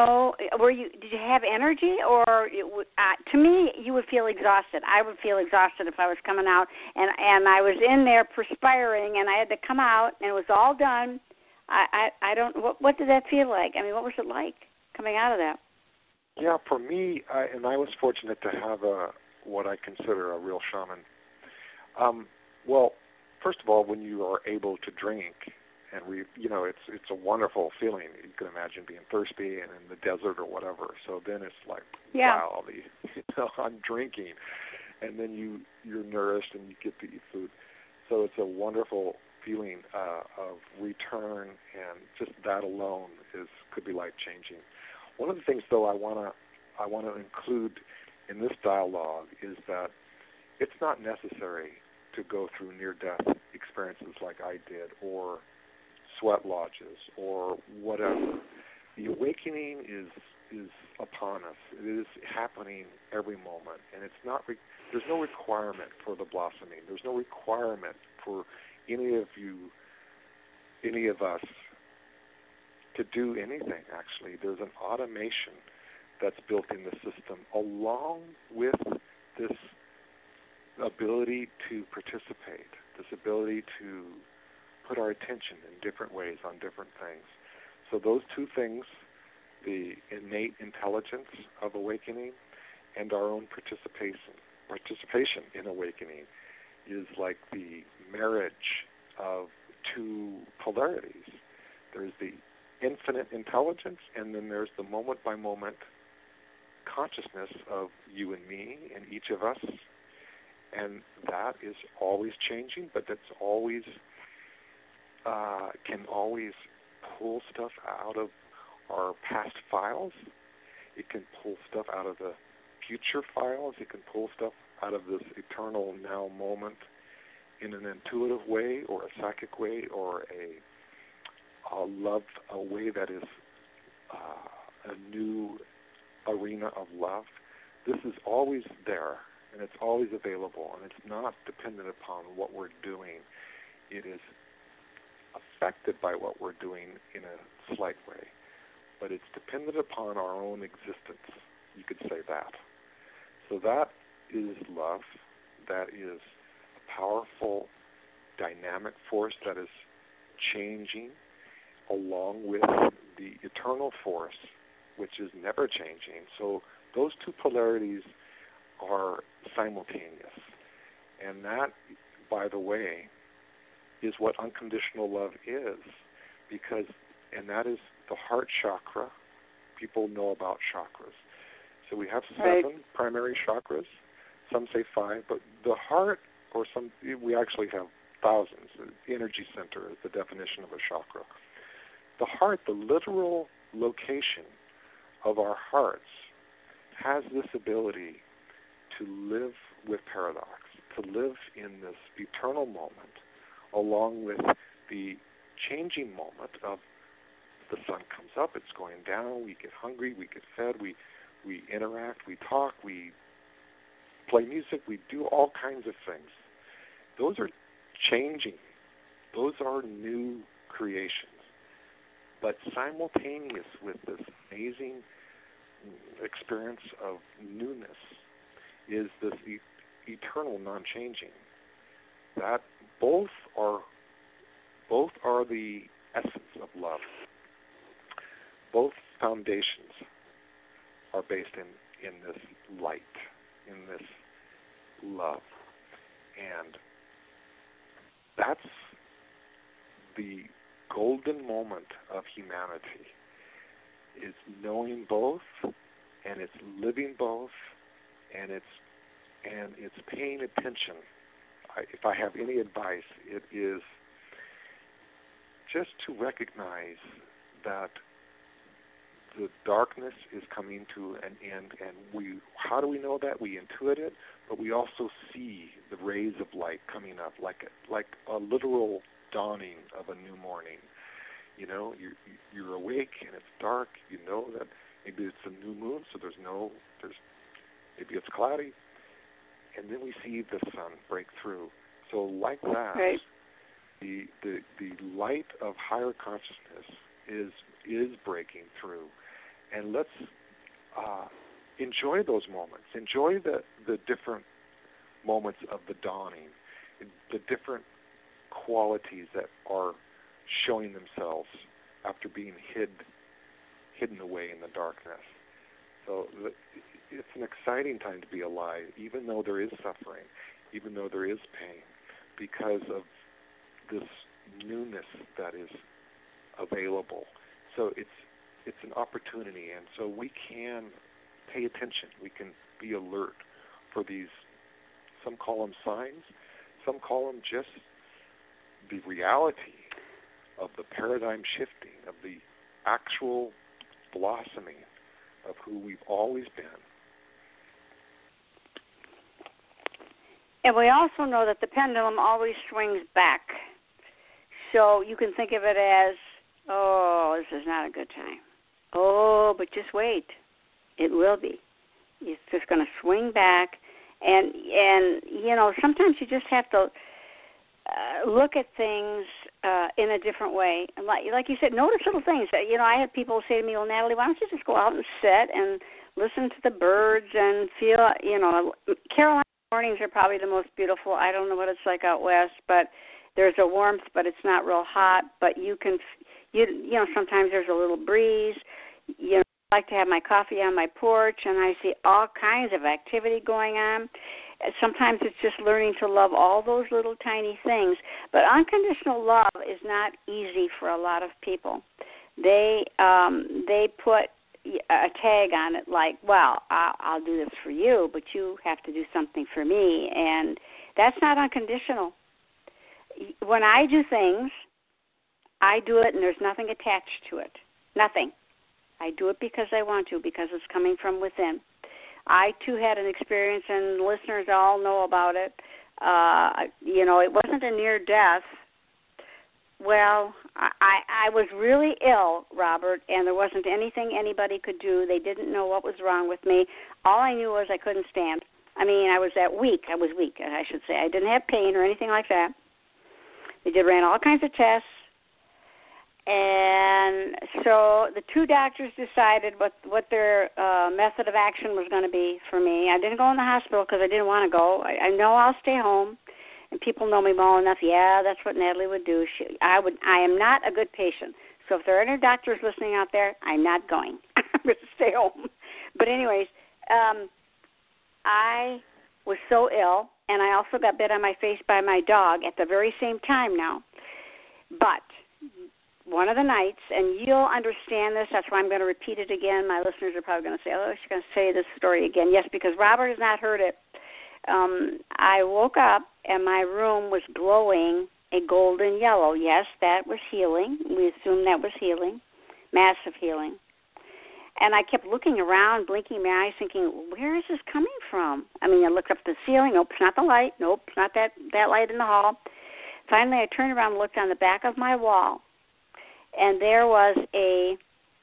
have energy? Or to me, you would feel exhausted. I would feel exhausted if I was coming out. And I was in there perspiring, and I had to come out, and it was all done. I don't, what did that feel like? I mean, what was it like coming out of that? Yeah, for me, I was fortunate to have what I consider a real shaman. Well, first of all, when you are able to drink, And it's a wonderful feeling. You can imagine being thirsty and in the desert or whatever. So then it's like, wow, I'm drinking, and then you're nourished and you get to eat food. So it's a wonderful feeling of return, and just that alone could be life changing. One of the things, though, I want to include in this dialogue is that it's not necessary to go through near-death experiences like I did, or sweat lodges, or whatever. The awakening is upon us. It is happening every moment, and it's not. There's no requirement for the blossoming. There's no requirement for any of us to do anything. Actually, there's an automation that's built in the system, along with this ability to participate, this ability to put our attention in different ways on different things. So those two things, the innate intelligence of awakening and our own participation in awakening, is like the marriage of two polarities. There's the infinite intelligence, and then there's the moment-by-moment consciousness of you and me and each of us. And that is always changing, but that's always can always pull stuff out of our past files. It can pull stuff out of the future files. It can pull stuff out of this eternal now moment in an intuitive way, or a psychic way, or a way that is a new arena of love. This is always there, and it's always available, and it's not dependent upon what we're doing. It is affected by what we're doing in a slight way, but it's dependent upon our own existence. You could say that. So that is love. That is a powerful, dynamic force that is changing along with the eternal force, which is never changing. So those two polarities are simultaneous. And that, by the way, is what unconditional love is, and that is the heart chakra. People know about chakras. So we have 7 primary chakras. Some say 5, but the heart, we actually have thousands. The energy center is the definition of a chakra. The heart, the literal location of our hearts, has this ability to live with paradox, to live in this eternal moment, along with the changing moment of the sun comes up, it's going down, we get hungry, we get fed, we interact, we talk, we play music, we do all kinds of things. Those are changing. Those are new creations. But simultaneous with this amazing experience of newness is this eternal non-changing. That both are the essence of love. Both foundations are based in this light, in this love. And that's the golden moment of humanity, is knowing both, and it's living both, and it's paying attention. If I have any advice, it is just to recognize that the darkness is coming to an end, and how do we know that? We intuit it, but we also see the rays of light coming up, like a literal dawning of a new morning. You know, you're awake and it's dark. You know that maybe it's a new moon, so maybe it's cloudy, and then we see the sun break through. So like that, the light of higher consciousness is breaking through, and let's enjoy those moments. Enjoy the different moments of the dawning, the different qualities that are showing themselves after being hidden away in the darkness. So it's an exciting time to be alive, even though there is suffering, even though there is pain, because of this newness that is available. So it's an opportunity, and so we can pay attention. We can be alert for these. Some call them signs. Some call them just the reality of the paradigm shifting, of the actual blossoming of who we've always been. And we also know that the pendulum always swings back. So you can think of it as, oh, this is not a good time. Oh, but just wait. It will be. It's just going to swing back. And you know, sometimes you just have to look at things in a different way. And like you said, notice little things. You know, I had people say to me, well, Natalie, why don't you just go out and sit and listen to the birds and feel, you know, Carolina mornings are probably the most beautiful. I don't know what it's like out west, but there's a warmth, but it's not real hot. But you know, sometimes there's a little breeze. You know, I like to have my coffee on my porch, and I see all kinds of activity going on. Sometimes it's just learning to love all those little tiny things. But unconditional love is not easy for a lot of people. They put a tag on it like, well, I'll do this for you, but you have to do something for me. And that's not unconditional. When I do things, I do it and there's nothing attached to it. Nothing. I do it because I want to, because it's coming from within. I, too, had an experience, and listeners all know about it. You know, it wasn't a near death. Well, I was really ill, Robert, and there wasn't anything anybody could do. They didn't know what was wrong with me. All I knew was I couldn't stand. I mean, I was weak, I should say. I didn't have pain or anything like that. They ran all kinds of tests. And so the two doctors decided what their method of action was going to be for me. I didn't go in the hospital because I didn't want to go. I know I'll stay home, and people know me well enough. Yeah, that's what Natalie would do. I am not a good patient. So if there are any doctors listening out there, I'm not going. I'm going to stay home. But anyways, I was so ill, and I also got bit on my face by my dog at the very same time now. But one of the nights, and you'll understand this, that's why I'm going to repeat it again. My listeners are probably going to say, oh, she's going to say this story again. Yes, because Robert has not heard it. I woke up, and my room was glowing a golden yellow. Yes, that was healing. We assumed that was healing, massive healing. And I kept looking around, blinking my eyes, thinking, where is this coming from? I mean, I looked up the ceiling. Nope, it's not the light. Nope, it's not that light in the hall. Finally, I turned around and looked on the back of my wall, and there was a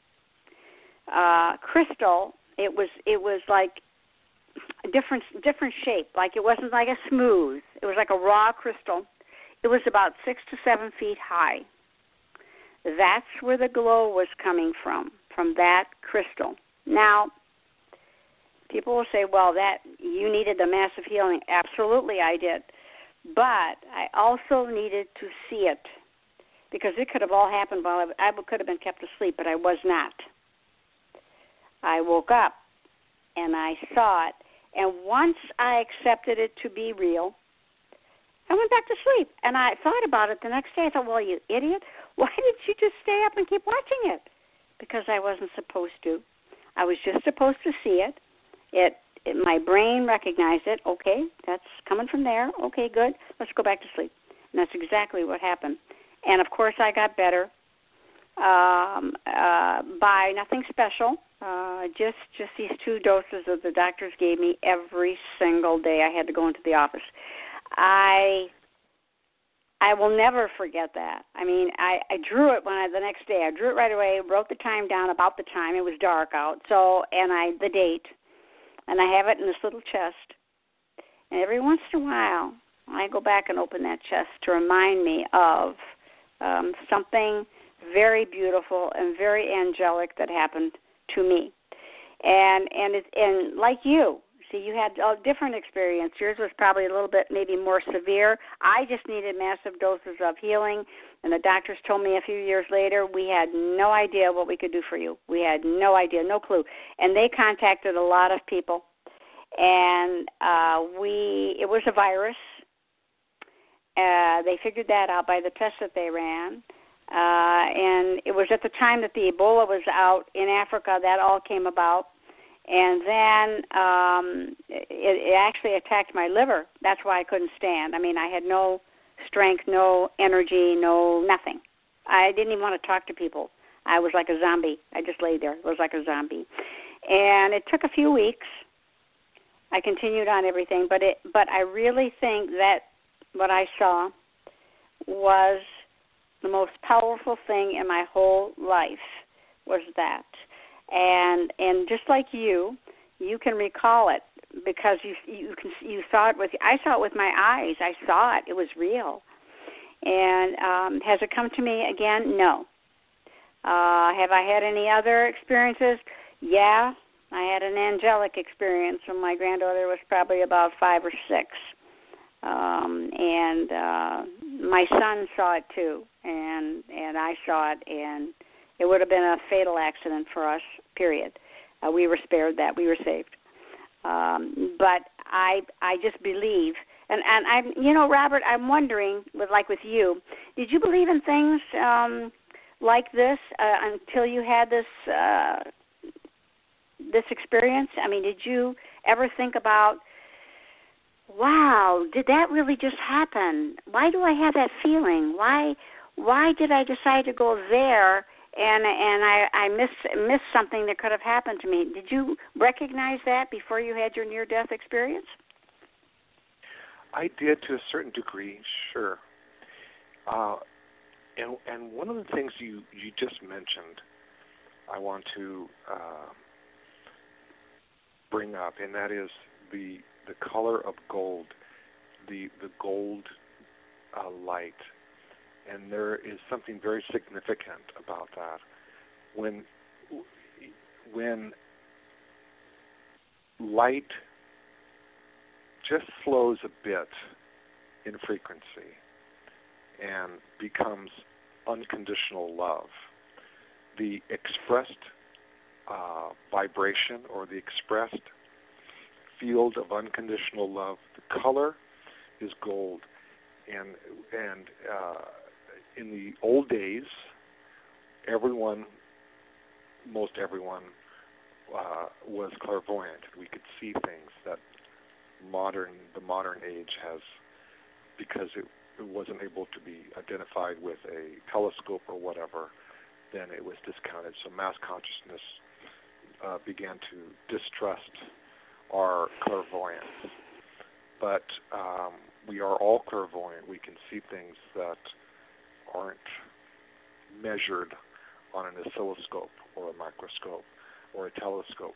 crystal. It was like a different shape. Like it wasn't like a smooth. It was like a raw crystal. It was about 6 to 7 feet high. That's where the glow was coming from that crystal. Now, people will say, well, that you needed the massive healing. Absolutely, I did. But I also needed to see it, because it could have all happened while I could have been kept asleep, but I was not. I woke up, and I saw it, and once I accepted it to be real, I went back to sleep, and I thought about it the next day. I thought, well, you idiot, why did you just stay up and keep watching it? Because I wasn't supposed to. I was just supposed to see it. My brain recognized it. Okay, that's coming from there. Okay, good. Let's go back to sleep. And that's exactly what happened. And, of course, I got better by nothing special, just these 2 doses that the doctors gave me every single day. I had to go into the office. I will never forget that. I mean, I drew it the next day. I drew it right away, wrote the time down, about the time. It was dark out, and the date. And I have it in this little chest. And every once in a while, I go back and open that chest to remind me of something very beautiful and very angelic that happened to me. And like you, see, you had a different experience. Yours was probably a little bit maybe more severe. I just needed massive doses of healing, and the doctors told me a few years later we had no idea what we could do for you. We had no idea, no clue. And they contacted a lot of people, and it was a virus. They figured that out by the tests that they ran. And it was at the time that the Ebola was out in Africa that all came about. And then it actually attacked my liver. That's why I couldn't stand. I mean, I had no strength, no energy, no nothing. I didn't even want to talk to people. I was like a zombie. I just laid there. I was like a zombie. And it took a few weeks. I continued on everything, but I really think that what I saw was the most powerful thing in my whole life was that. And just like you can recall it because you saw it I saw it with my eyes. I saw it. It was real. And has it come to me again? No. Have I had any other experiences? Yeah. I had an angelic experience when my granddaughter was probably about 5 or 6. And my son saw it too, and I saw it, and it would have been a fatal accident for us, period. We were spared that. We were saved. But I just believe, and I'm, Robert, I'm wondering, with you, did you believe in things like this until you had this experience? I mean, did you ever think about, wow, did that really just happen? Why do I have that feeling? Why did I decide to go there and I missed something that could have happened to me? Did you recognize that before you had your near-death experience? I did to a certain degree, sure. And one of the things you just mentioned, I want to bring up, and that is the color of gold, the gold light. And there is something very significant about that. When light just flows a bit in frequency and becomes unconditional love, the expressed vibration or the expressed field of unconditional love, the color is gold. And in the old days, most everyone was clairvoyant. We could see things that the modern age has, because it wasn't able to be identified with a telescope or whatever, then it was discounted. So mass consciousness began to distrust our clairvoyance. But we are all clairvoyant. We can see things that aren't measured on an oscilloscope or a microscope or a telescope.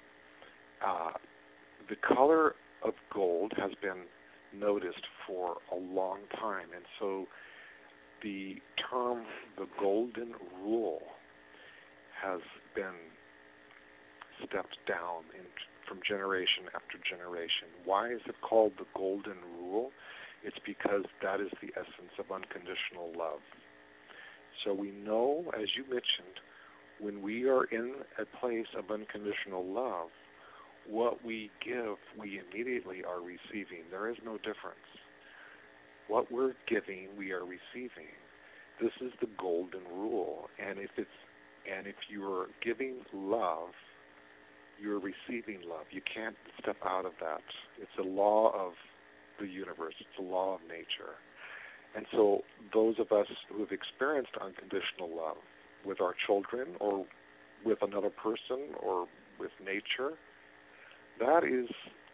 The color of gold has been noticed for a long time, and so the term the golden rule has been stepped down from generation after generation. Why is it called the golden rule? It's because that is the essence of unconditional love. So we know, as you mentioned, when we are in a place of unconditional love, what we give, we immediately are receiving. There is no difference. What we're giving, we are receiving. This is the golden rule. And if you're giving love, you're receiving love. You can't step out of that. It's a law of the universe. It's a law of nature. And so those of us who have experienced unconditional love with our children or with another person or with nature, that is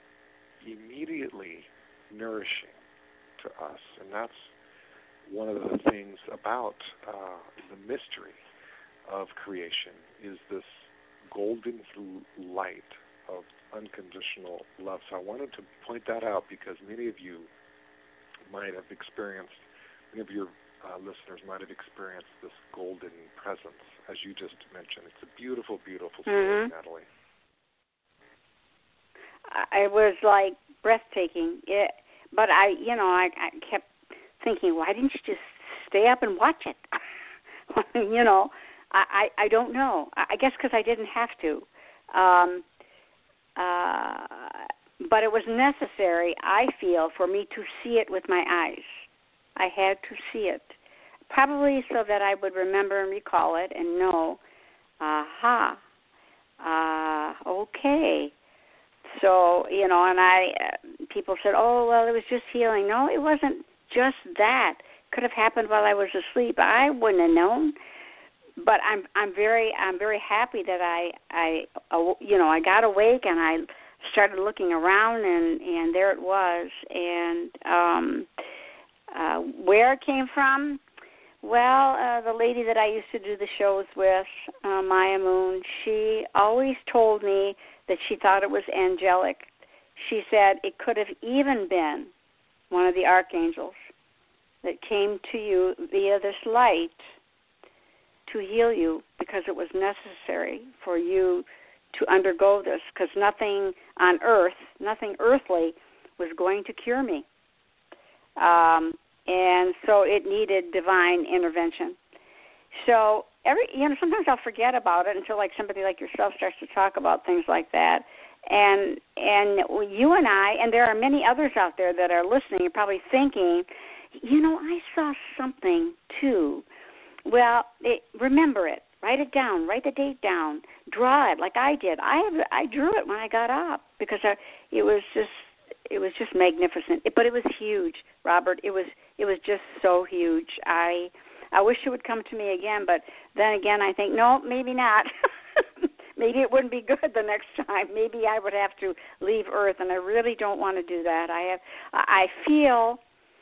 immediately nourishing to us. And that's one of the things about the mystery of creation, is this golden light of unconditional love. So I wanted to point that out because many of you might have experienced, many of your listeners might have experienced this golden presence, as you just mentioned. It's a beautiful, beautiful story, Natalie. It was like breathtaking. But I kept thinking, why didn't you just stay up and watch it? I don't know. I guess because I didn't have to. But it was necessary, I feel, for me to see it with my eyes. I had to see it, probably so that I would remember and recall it and know, okay. So, and people said, oh, well, it was just healing. No, it wasn't just that. Could have happened while I was asleep. I wouldn't have known. But I'm very happy that I got awake and I started looking around and there it was. And where it came from? Well, the lady that I used to do the shows with, Maya Moon, she always told me that she thought it was angelic. She said it could have even been one of the archangels that came to you via this light to heal you because it was necessary for you to undergo this, because nothing on earth, nothing earthly, was going to cure me. And so it needed divine intervention. So sometimes I'll forget about it until somebody like yourself starts to talk about things like that. And you and I, and there are many others out there that are listening, are probably thinking, I saw something too. Well, remember it. Write it down. Write the date down. Draw it like I did. I drew it when I got up because it was just magnificent. But it was huge, Robert. It was just so huge. I wish it would come to me again, but then again I think, no, maybe not. Maybe it wouldn't be good the next time. Maybe I would have to leave Earth, and I really don't want to do that. I feel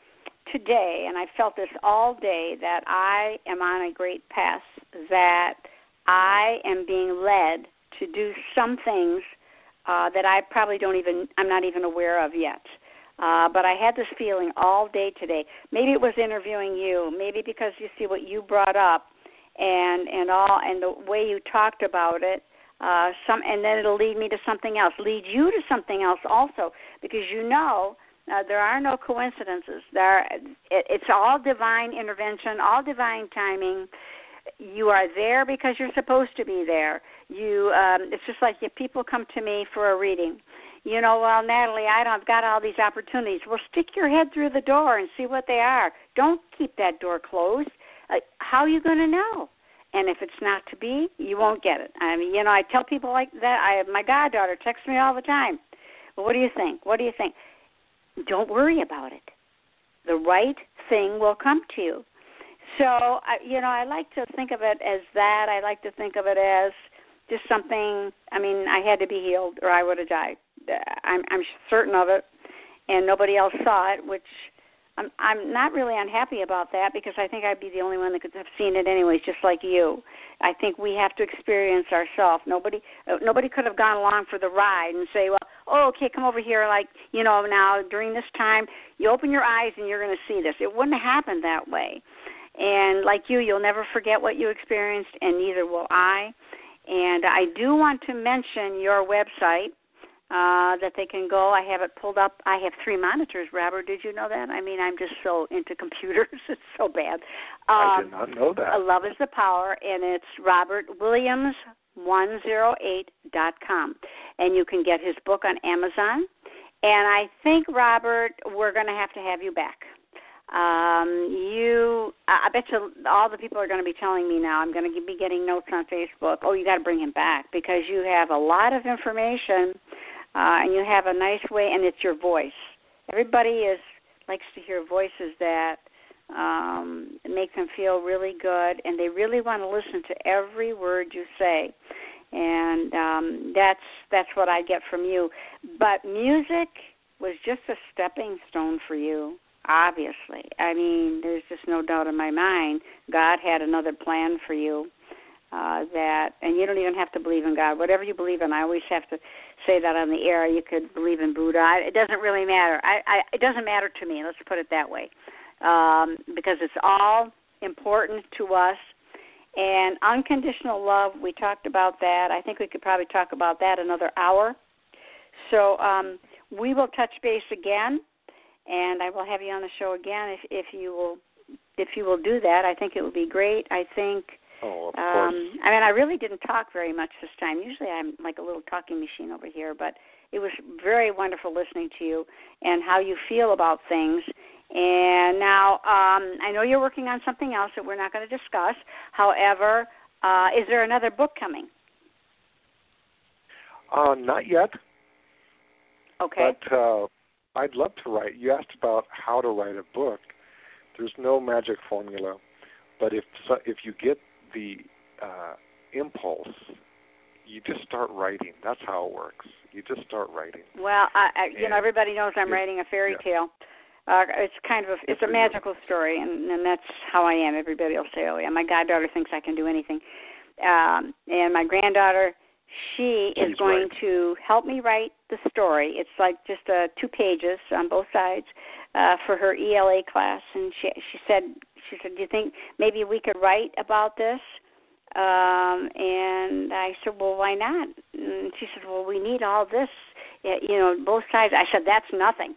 today, and I felt this all day, that I am on a great path, that I am being led to do some things that I probably I'm not even aware of yet. But I had this feeling all day today. Maybe it was interviewing you. Maybe because you see what you brought up, and the way you talked about it. And then it'll lead me to something else. Lead you to something else also, because there are no coincidences. It's all divine intervention, all divine timing. You are there because you're supposed to be there. It's just like if people come to me for a reading. Well, Natalie, I've got all these opportunities. Well, stick your head through the door and see what they are. Don't keep that door closed. How are you going to know? And if it's not to be, you won't get it. I mean, I tell people like that. My goddaughter texts me all the time. Well, what do you think? What do you think? Don't worry about it. The right thing will come to you. So, I like to think of it as that. I like to think of it as just something. I had to be healed or I would have died. I'm certain of it, and nobody else saw it, which I'm not really unhappy about that, because I think I'd be the only one that could have seen it anyways, just like you. I think we have to experience ourselves. Nobody could have gone along for the ride and say, well, okay, come over here, now during this time, you open your eyes and you're going to see this. It wouldn't have happened that way. And like you'll never forget what you experienced, and neither will I. And I do want to mention your website, that they can go. I have it pulled up. I have 3 monitors, Robert. Did you know that? I'm just so into computers. It's so bad. I did not know that. Love is the Power, and it's robertwilliams108.com. And you can get his book on Amazon. And I think, Robert, we're going to have you back. I bet you all the people are going to be telling me now. I'm going to be getting notes on Facebook. Oh, you got to bring him back, because you have a lot of information, and you have a nice way, and it's your voice. Everybody likes to hear voices that make them feel really good, and they really want to listen to every word you say. And that's what I get from you. But music was just a stepping stone for you. Obviously. There's just no doubt in my mind God had another plan for you, and you don't even have to believe in God. Whatever you believe in, I always have to say that on the air. You could believe in Buddha. It doesn't really matter. It doesn't matter to me, let's put it that way, because it's all important to us. And unconditional love, we talked about that. I think we could probably talk about that another hour. So we will touch base again. And I will have you on the show again if you will do that. I think it would be great. I think. Oh, of course. I really didn't talk very much this time. Usually I'm like a little talking machine over here, but it was very wonderful listening to you and how you feel about things. And now I know you're working on something else that we're not going to discuss. However, is there another book coming? Not yet. Okay. But I'd love to write. You asked about how to write a book. There's no magic formula, but if you get the impulse, you just start writing. That's how it works. You just start writing. Well, everybody knows I'm writing a fairy tale. It's it's a magical story, and that's how I am. Everybody will say, "Oh yeah, my goddaughter thinks I can do anything," and my granddaughter, she's going to help me write the story. It's like just 2 pages on both sides for her ELA class, and she said, "Do you think maybe we could write about this?" And I said, "Well, why not?" And she said, "Well, we need all this, both sides." I said, "That's nothing.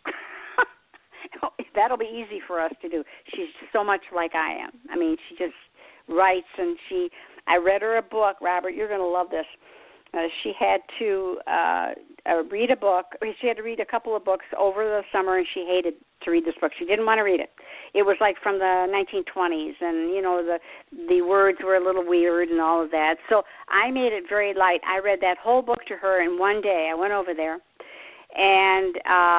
That'll be easy for us to do." She's so much like I am. I mean, she just writes, and I read her a book. Robert, you're going to love this. She had to read a book. She had to read a couple of books over the summer, and she hated to read this book. She didn't want to read it. It was like from the 1920s, and the words were a little weird and all of that. So I made it very light. I read that whole book to her in one day. I went over there, and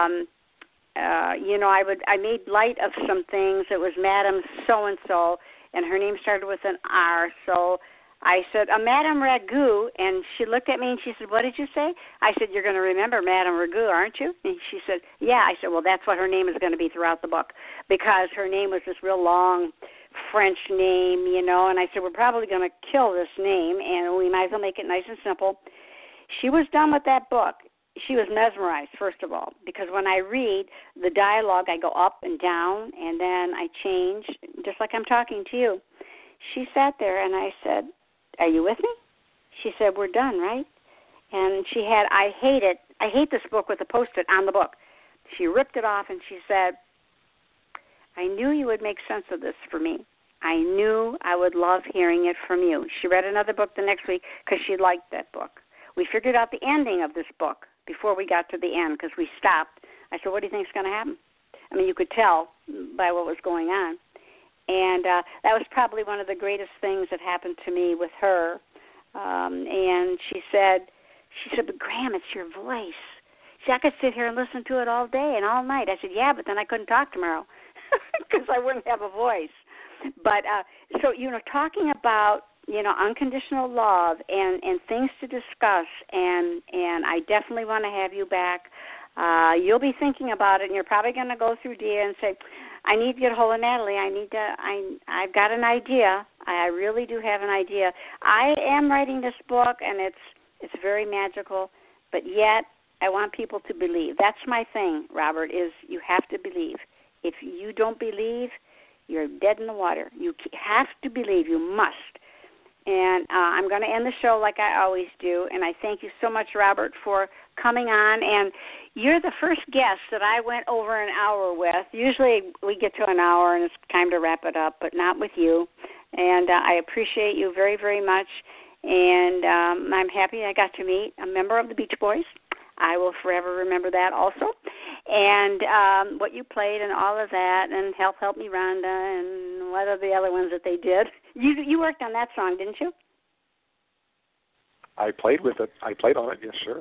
I made light of some things. It was Madame so and so, and her name started with an R. So I said, Madame Ragout, and she looked at me and she said, "What did you say?" I said, "You're going to remember Madame Ragout, aren't you?" And she said, "Yeah." I said, "Well, that's what her name is going to be throughout the book, because her name was this real long French name, and I said, we're probably going to kill this name, and we might as well make it nice and simple." She was done with that book. She was mesmerized, first of all, because when I read the dialogue, I go up and down, and then I change, just like I'm talking to you. She sat there, and I said, "Are you with me?" She said, "We're done, right?" And she had, I hate this book with a Post-it on the book. She ripped it off, and she said, "I knew you would make sense of this for me. I knew I would love hearing it from you." She read another book the next week because she liked that book. We figured out the ending of this book before we got to the end, because we stopped. I said, "What do you think is going to happen?" I mean, you could tell by what was going on. And that was probably one of the greatest things that happened to me with her. And she said, "But Graham, it's your voice." She said, "I could sit here and listen to it all day and all night." I said, "Yeah, but then I couldn't talk tomorrow because I wouldn't have a voice." But so, talking about, unconditional love and things to discuss, and I definitely want to have you back. You'll be thinking about it, and you're probably going to go through Dia and say, "I need to get a hold of Natalie. I've got an idea. I really do have an idea. I am writing this book, and it's very magical, but yet I want people to believe." That's my thing, Robert, is you have to believe. If you don't believe, you're dead in the water. You have to believe. You must. And I'm going to end the show like I always do, and I thank you so much, Robert, for coming on. And you're the first guest that I went over an hour with. Usually we get to an hour and it's time to wrap it up, but not with you. And I appreciate you very, very much. And I'm happy I got to meet a member of the Beach Boys. I will forever remember that also. And what you played and all of that, and Help Me Rhonda, and what are the other ones that they did. You worked on that song, didn't you? I played with it. I played on it, yes, sure.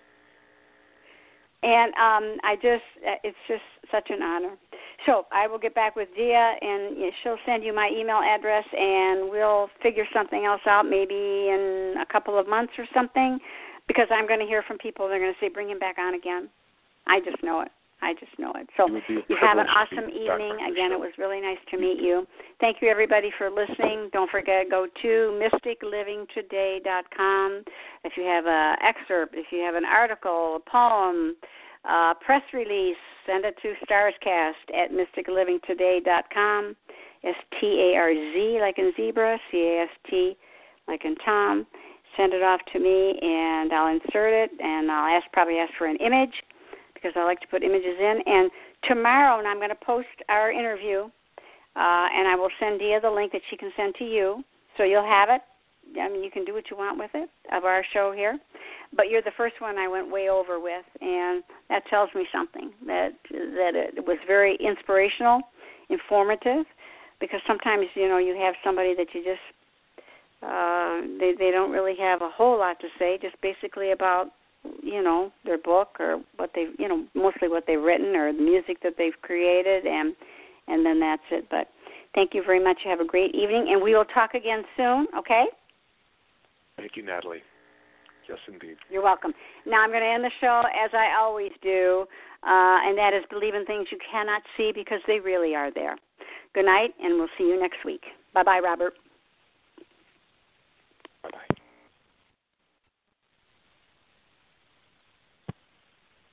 And it's just such an honor. So I will get back with Dia, and she'll send you my email address, and we'll figure something else out maybe in a couple of months or something, because I'm going to hear from people. They're going to say, "Bring him back on again." I just know it. So you have an awesome evening. Again, it was really nice to meet you. Thank you, everybody, for listening. Don't forget, go to mysticlivingtoday.com. If you have an excerpt, if you have an article, a poem, press release, send it to starscast@mysticlivingtoday.com. STARZ like in zebra, CAST like in Tom. Send it off to me, and I'll insert it, and I'll probably ask for an image, because I like to put images in. And tomorrow, I'm going to post our interview, and I will send Dia the link that she can send to you, so you'll have it. I mean, you can do what you want with it, of our show here. But you're the first one I went way over with, and that tells me something, that it was very inspirational, informative, because sometimes, you know, you have somebody that you just, they don't really have a whole lot to say, just basically about, you know, their book or what they've, you know, mostly what they've written or the music that they've created, and then that's it. But thank you very much. Have a great evening, and we will talk again soon, okay? Thank you, Natalie. Yes, indeed. You're welcome. Now I'm going to end the show as I always do, and that is believe in things you cannot see because they really are there. Good night, and we'll see you next week. Bye-bye, Robert.